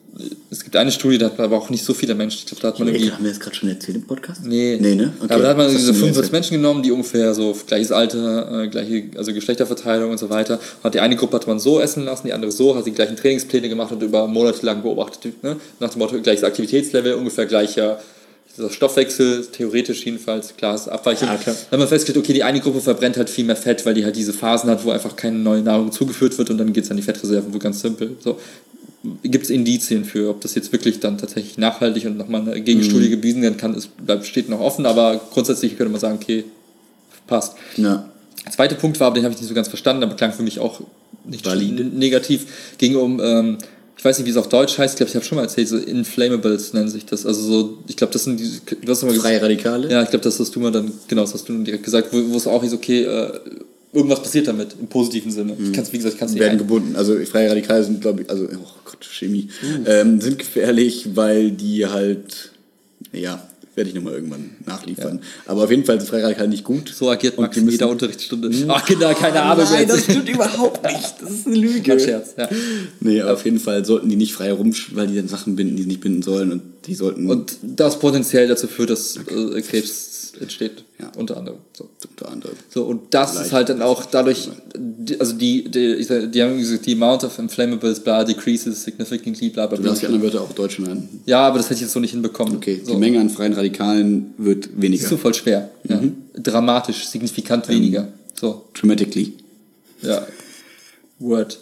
es gibt eine Studie, da hat man aber auch nicht so viele Menschen. Ich glaube, da hat man irgendwie... Haben wir das gerade schon erzählt im Podcast? Nee, ne? Okay. Aber da hat man diese 45 Menschen genommen, die ungefähr so gleiches Alter, gleiche, also Geschlechterverteilung und so weiter. Und die eine Gruppe hat man so essen lassen, die andere so, hat die gleichen Trainingspläne gemacht und über Monate lang beobachtet. Ne? Nach dem Motto, gleiches Aktivitätslevel, ungefähr gleicher Stoffwechsel, theoretisch jedenfalls, klar ist Abweichung. Ja, klar. Dann hat man festgestellt, okay, die eine Gruppe verbrennt halt viel mehr Fett, weil die halt diese Phasen hat, wo einfach keine neue Nahrung zugeführt wird und dann geht es an die Fettreserven, so ganz simpel. So. Gibt es Indizien für, ob das jetzt wirklich dann tatsächlich nachhaltig und nochmal eine Gegenstudie gewiesen werden kann, steht noch offen, aber grundsätzlich könnte man sagen, okay, passt. Ja. Der zweite Punkt war, aber den habe ich nicht so ganz verstanden, aber klang für mich auch nicht negativ, ging um, ich weiß nicht, wie es auf Deutsch heißt, ich habe schon mal erzählt, so Inflammables nennen sich das, also so, ich glaube, das sind diese, du hast mal gesagt, freie Radikale? Ja, ich glaube, das hast du mal dann, genau, das hast du dann direkt gesagt, wo es auch ist, okay, irgendwas passiert damit, im positiven Sinne. Ich kann's, wie gesagt, kannst werden gebunden. Also freie Radikale sind, glaube ich, also, oh Gott, Chemie, sind gefährlich, weil die halt, ja, werde ich nochmal irgendwann nachliefern. Ja. Aber auf jeden Fall sind freie Radikale nicht gut. So agiert Max in jeder Unterrichtsstunde. Ach, Kinder, keine Ahnung. Nein, das stimmt überhaupt nicht. Das ist eine Lüge. Ein Scherz, ja. Nee, aber auf jeden Fall sollten die nicht frei weil die dann Sachen binden, die sie nicht binden sollen. Und die sollten... Und das potenziell dazu führt, dass Krebs entsteht. Ja. Unter anderem. So. Unter anderem. So, und das ist halt dann auch dadurch, also die haben gesagt, die amount of inflammables, bla, decreases significantly, bla, bla, bla. Du darfst die anderen Wörter auch Deutsch nennen. Ja, aber das hätte ich jetzt so nicht hinbekommen. Okay, so. Die Menge an freien Radikalen wird weniger. Das ist so voll schwer. Ja. Dramatisch, signifikant weniger. So. Dramatically. Ja. Word.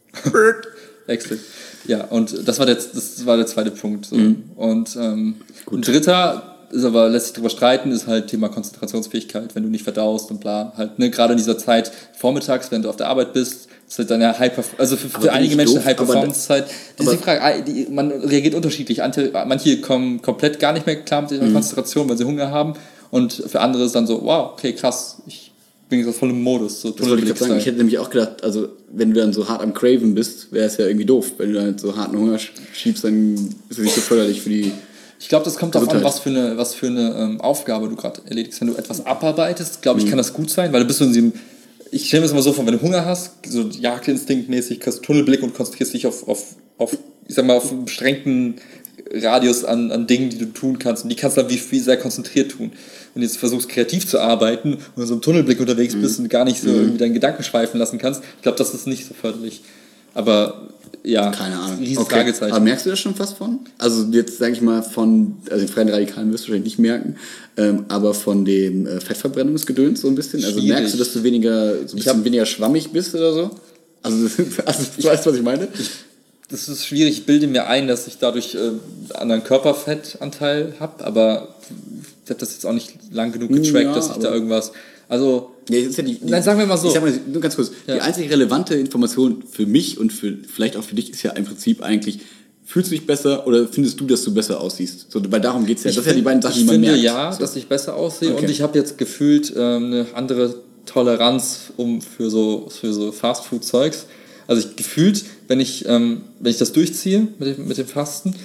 Excellent. Ja, und das war der zweite Punkt. So. Und ein dritter ist aber, lässt sich drüber streiten, ist halt Thema Konzentrationsfähigkeit, wenn du nicht verdaust und bla, halt, ne, gerade in dieser Zeit vormittags, wenn du auf der Arbeit bist, ist halt dann ja also für einige Menschen eine High-Performance-Zeit. Das ist die Frage, man reagiert unterschiedlich. Manche kommen komplett gar nicht mehr klar mit ihrer Konzentration, weil sie Hunger haben, und für andere ist dann so, wow, okay, krass, ich bin jetzt voll im Modus. So, das wollte ich gerade sagen, ich hätte nämlich auch gedacht, also wenn du dann so hart am Craven bist, wäre es ja irgendwie doof. Wenn du dann so harten Hunger schiebst, dann ist es nicht so förderlich für die... Ich glaube, das kommt darauf an, was für eine Aufgabe du gerade erledigst. Wenn du etwas abarbeitest, glaube ich, kann das gut sein, weil du bist so in diesem, ich stelle mir das immer so vor, wenn du Hunger hast, so Jagdinstinktmäßig, hast Tunnelblick und konzentrierst dich auf ich sag mal, auf einen beschränkten Radius an Dingen, die du tun kannst, und die kannst du dann wie sehr konzentriert tun. Wenn du jetzt versuchst, kreativ zu arbeiten und so im Tunnelblick unterwegs bist und gar nicht so irgendwie deinen Gedanken schweifen lassen kannst, ich glaube, das ist nicht so förderlich. Aber ja, keine Ahnung. Riesen Fragezeichen. Aber merkst du das schon fast von? Also jetzt sage ich mal also den freien Radikalen wirst du wahrscheinlich nicht merken, aber von dem Fettverbrennungsgedöns so ein bisschen. Also merkst du, dass du weniger schwammig bist oder so? Also du weißt, was ich meine? Das ist schwierig. Ich bilde mir ein, dass ich dadurch einen anderen Körperfettanteil habe, aber ich habe das jetzt auch nicht lang genug getrackt, dass ich da irgendwas... Also, ist ja nein, sagen wir mal so. Ich sag mal, nur ganz kurz, die einzige relevante Information für mich und vielleicht auch für dich ist ja im Prinzip eigentlich, fühlst du dich besser oder findest du, dass du besser aussiehst? So, weil darum geht es ja. Das sind ja die beiden Sachen, die man merkt. Ich finde ja, dass ich besser aussehe, und ich habe jetzt gefühlt eine andere Toleranz für so Fastfood-Zeugs. Also gefühlt, wenn ich das durchziehe mit dem Fasten,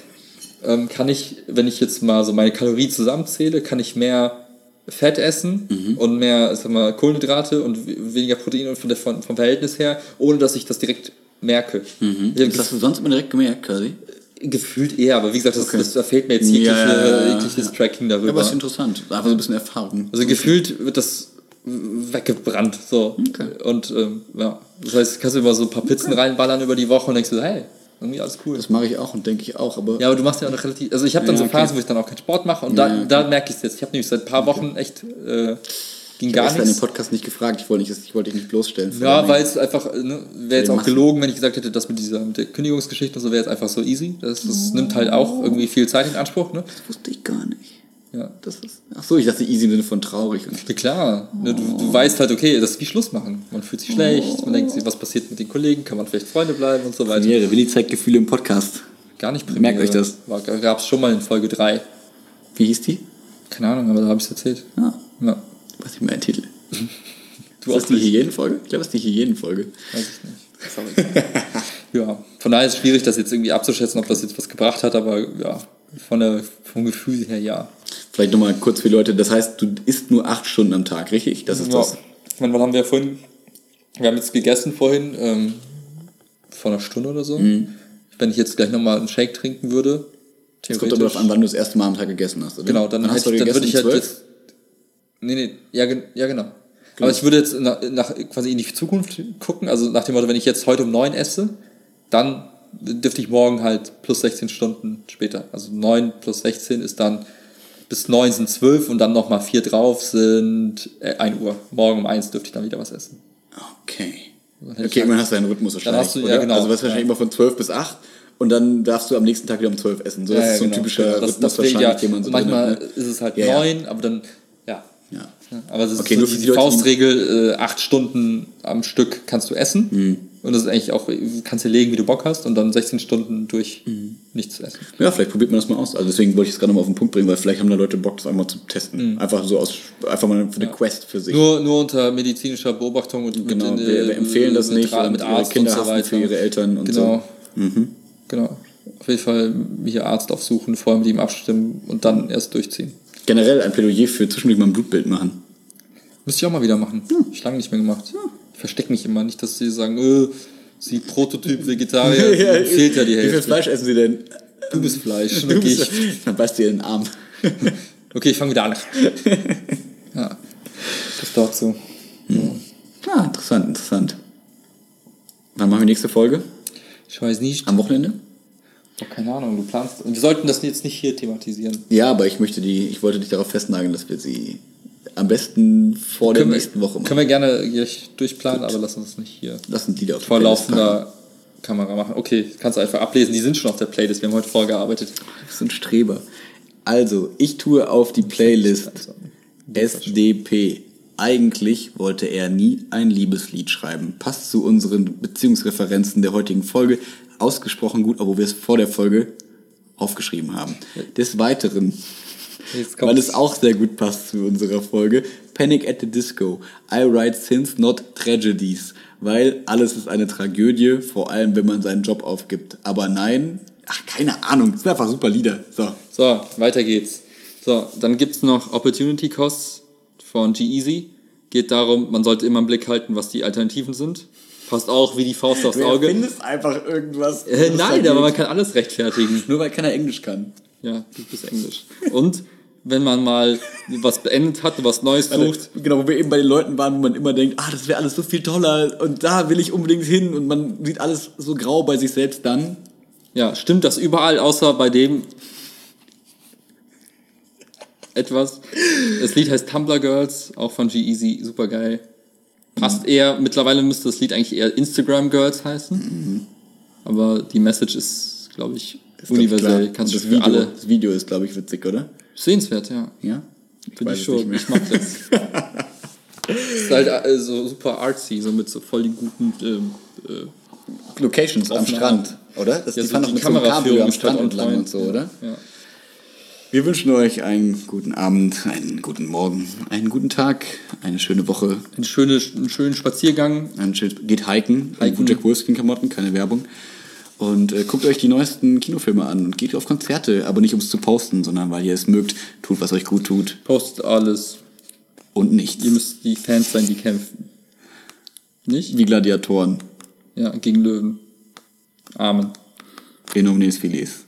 kann ich, wenn ich jetzt mal so meine Kalorien zusammenzähle, kann ich mehr Fett essen und mehr, sag mal, Kohlenhydrate und weniger Protein und vom Verhältnis her, ohne dass ich das direkt merke. Das hast du sonst immer direkt gemerkt, quasi? Gefühlt eher, aber wie gesagt, Okay. da fehlt mir jetzt jegliches Tracking darüber. Ja, aber ist interessant. Einfach so ein bisschen Erfahrung. Also gefühlt wird das weggebrannt. So. Okay. Und ja, das heißt, kannst du immer so ein paar Pizzen reinballern über die Woche und denkst du, hey, irgendwie alles cool. Das mache ich auch und denke ich auch, aber... Ja, aber du machst ja auch noch relativ... Also ich habe dann so Phasen, wo ich dann auch keinen Sport mache und da merke ich es jetzt. Ich habe nämlich seit ein paar Wochen echt... ging gar Ich habe in nichts. dem Podcast nicht gefragt, ich wollte dich nicht bloßstellen. Ja, weil es einfach, wäre jetzt auch Massen. gelogen, wenn ich gesagt hätte, das mit der Kündigungsgeschichte und so wäre jetzt einfach so easy. Das nimmt halt auch irgendwie viel Zeit in Anspruch, ne? Das wusste ich gar nicht. Ja. Das ist... Achso, ich dachte easy im Sinne von traurig. Ja, klar, ne, du weißt halt, okay, das ist wie Schluss machen. Man fühlt sich schlecht, man denkt sich, was passiert mit den Kollegen, kann man vielleicht Freunde bleiben und so weiter. Premiere, Willi zeigt Gefühle im Podcast. Gar nicht Premiere. Merkt euch das. Gab es schon mal in Folge 3. Wie hieß die? Keine Ahnung, aber da habe ich es erzählt. Ah, Ja. weiß ich mehr den Titel. Du Ist das die Hygienenfolge? Ich glaube, das ist die Hygienenfolge. Weiß ich nicht. Das ist aber egal. Ja, von daher ist es schwierig, das jetzt irgendwie abzuschätzen, ob das jetzt was gebracht hat, aber ja, vom Gefühl her ja. Vielleicht nochmal kurz für die Leute, das heißt, du isst nur 8 Stunden am Tag, richtig? Das ist das. Ich meine, wann haben wir vorhin? Wir haben jetzt gegessen vorhin, vor einer Stunde oder so. Wenn ich jetzt gleich nochmal einen Shake trinken würde, Es kommt aber darauf an, wann du das erste Mal am Tag gegessen hast, oder? Genau, dann würde ich halt jetzt... Ja, genau. Aber ich würde jetzt nach quasi in die Zukunft gucken, also nach dem Motto, wenn ich jetzt heute um 9 esse, dann dürfte ich morgen halt plus 16 Stunden später. Also 9 plus 16 ist dann, bis 9 sind 12 und dann nochmal 4 drauf sind 1 Uhr. Morgen um 1 dürfte ich dann wieder was essen. Okay. Dann Okay, dann hast du einen Rhythmus wahrscheinlich, hast du, oder? ja, genau. Also du hast wahrscheinlich immer von 12 bis 8 und dann darfst du am nächsten Tag wieder um 12 essen. So, das ist so ein typischer Rhythmus das wahrscheinlich, den man so manchmal drin hat, ist es halt Ja, ja. 9, aber dann, ja. Ja. Aber es ist Okay, so nur für die die Leute, die- Faustregel, 8 Stunden am Stück kannst du essen. Und das ist eigentlich auch, du kannst dir legen, wie du Bock hast und dann 16 Stunden durch nichts essen. Ja, vielleicht probiert man das mal aus. Also deswegen wollte ich es gerade nochmal auf den Punkt bringen, weil vielleicht haben da Leute Bock, das einmal zu testen. Einfach so einfach mal für eine Quest für sich. Nur unter medizinischer Beobachtung und Genau, wir empfehlen das nicht und mit ihre Arzt Kinder und so haften weiter. für ihre Eltern und Genau. so. Genau. Auf jeden Fall hier Arzt aufsuchen, vorher mit ihm abstimmen und dann erst durchziehen. Generell ein Plädoyer für zwischendurch mal ein Blutbild machen. Müsste ich auch mal wieder machen. Ich lange nicht mehr gemacht. Ich verstecke mich immer nicht, dass sie sagen, sie Prototyp Vegetarier, fehlt ja die Wie viel Hälfte. Fleisch essen sie denn? Du bist Fleisch. Du Okay, bist, dann beißt dir in den Arm. ich fange wieder an. Ja, das dauert so. Ah, interessant. Wann machen wir die nächste Folge? Ich weiß nicht. Am Wochenende? Oh, keine Ahnung, du planst. Wir sollten das jetzt nicht hier thematisieren. Ja, aber ich wollte dich darauf festnageln, dass wir sie am besten vor der nächsten Woche machen. Können wir gerne gleich durchplanen, aber lass uns nicht hier Lass uns die da auf die vor Playlist packen. laufender Kamera machen. Okay, kannst du einfach ablesen, die sind schon auf der Playlist, wir haben heute vorgearbeitet. Du bist ein Streber. Also, ich tue auf die Playlist SDP. Eigentlich wollte er nie ein Liebeslied schreiben. Passt zu unseren Beziehungsreferenzen der heutigen Folge. Ausgesprochen gut, aber wo wir es vor der Folge aufgeschrieben haben. Des Weiteren, Jetzt weil kommt's. es auch sehr gut passt zu unserer Folge, Panic at the Disco. I write sins, not tragedies. Weil alles ist eine Tragödie, vor allem wenn man seinen Job aufgibt. Aber nein, keine Ahnung, das sind einfach super Lieder. So, weiter geht's. So, dann gibt's noch Opportunity Costs von G-Eazy. Geht darum, man sollte immer im Blick halten, was die Alternativen sind. Passt auch wie die Faust aufs Auge. findest einfach irgendwas. Nein, aber man kann alles rechtfertigen. Nur weil keiner Englisch kann. Ja, du bist Englisch. Und wenn man mal was beendet hat und was Neues sucht, Genau, wo wir eben bei den Leuten waren, wo man immer denkt, das wäre alles so viel toller und da will ich unbedingt hin und man sieht alles so grau bei sich selbst dann. ja, stimmt das überall, außer bei dem etwas. Das Lied heißt Tumblr Girls, auch von G-Eazy, super geil. Passt eher, mittlerweile müsste das Lied eigentlich eher Instagram Girls heißen. Aber die Message ist, glaube ich, universell. Kannst du das für Video, alle. Das Video ist, glaube ich, witzig, oder? Sehenswert, ja. Ja? Finde weiß ich es schon. nicht mehr. Ich mag das. Ist halt so super artsy, so mit so voll die guten Locations am Aufnahmen. Strand, oder? Das Ja, die so fahren doch die mit so einem Kameraführung Cabrio am ist halt Strand on entlang point. und so, oder? Ja. Wir wünschen euch einen guten Abend, einen guten Morgen, einen guten Tag, eine schöne Woche. Einen schönen Spaziergang. Geht hiken. In Jack Wolfskin-Klamotten, keine Werbung. Und guckt euch die neuesten Kinofilme an und geht auf Konzerte, aber nicht um es zu posten, sondern weil ihr es mögt, tut, was euch gut tut Postet alles. und nichts. Ihr müsst die Fans sein, die kämpfen. Nicht? Wie Gladiatoren. Ja, gegen Löwen. Amen. In nomine Filius.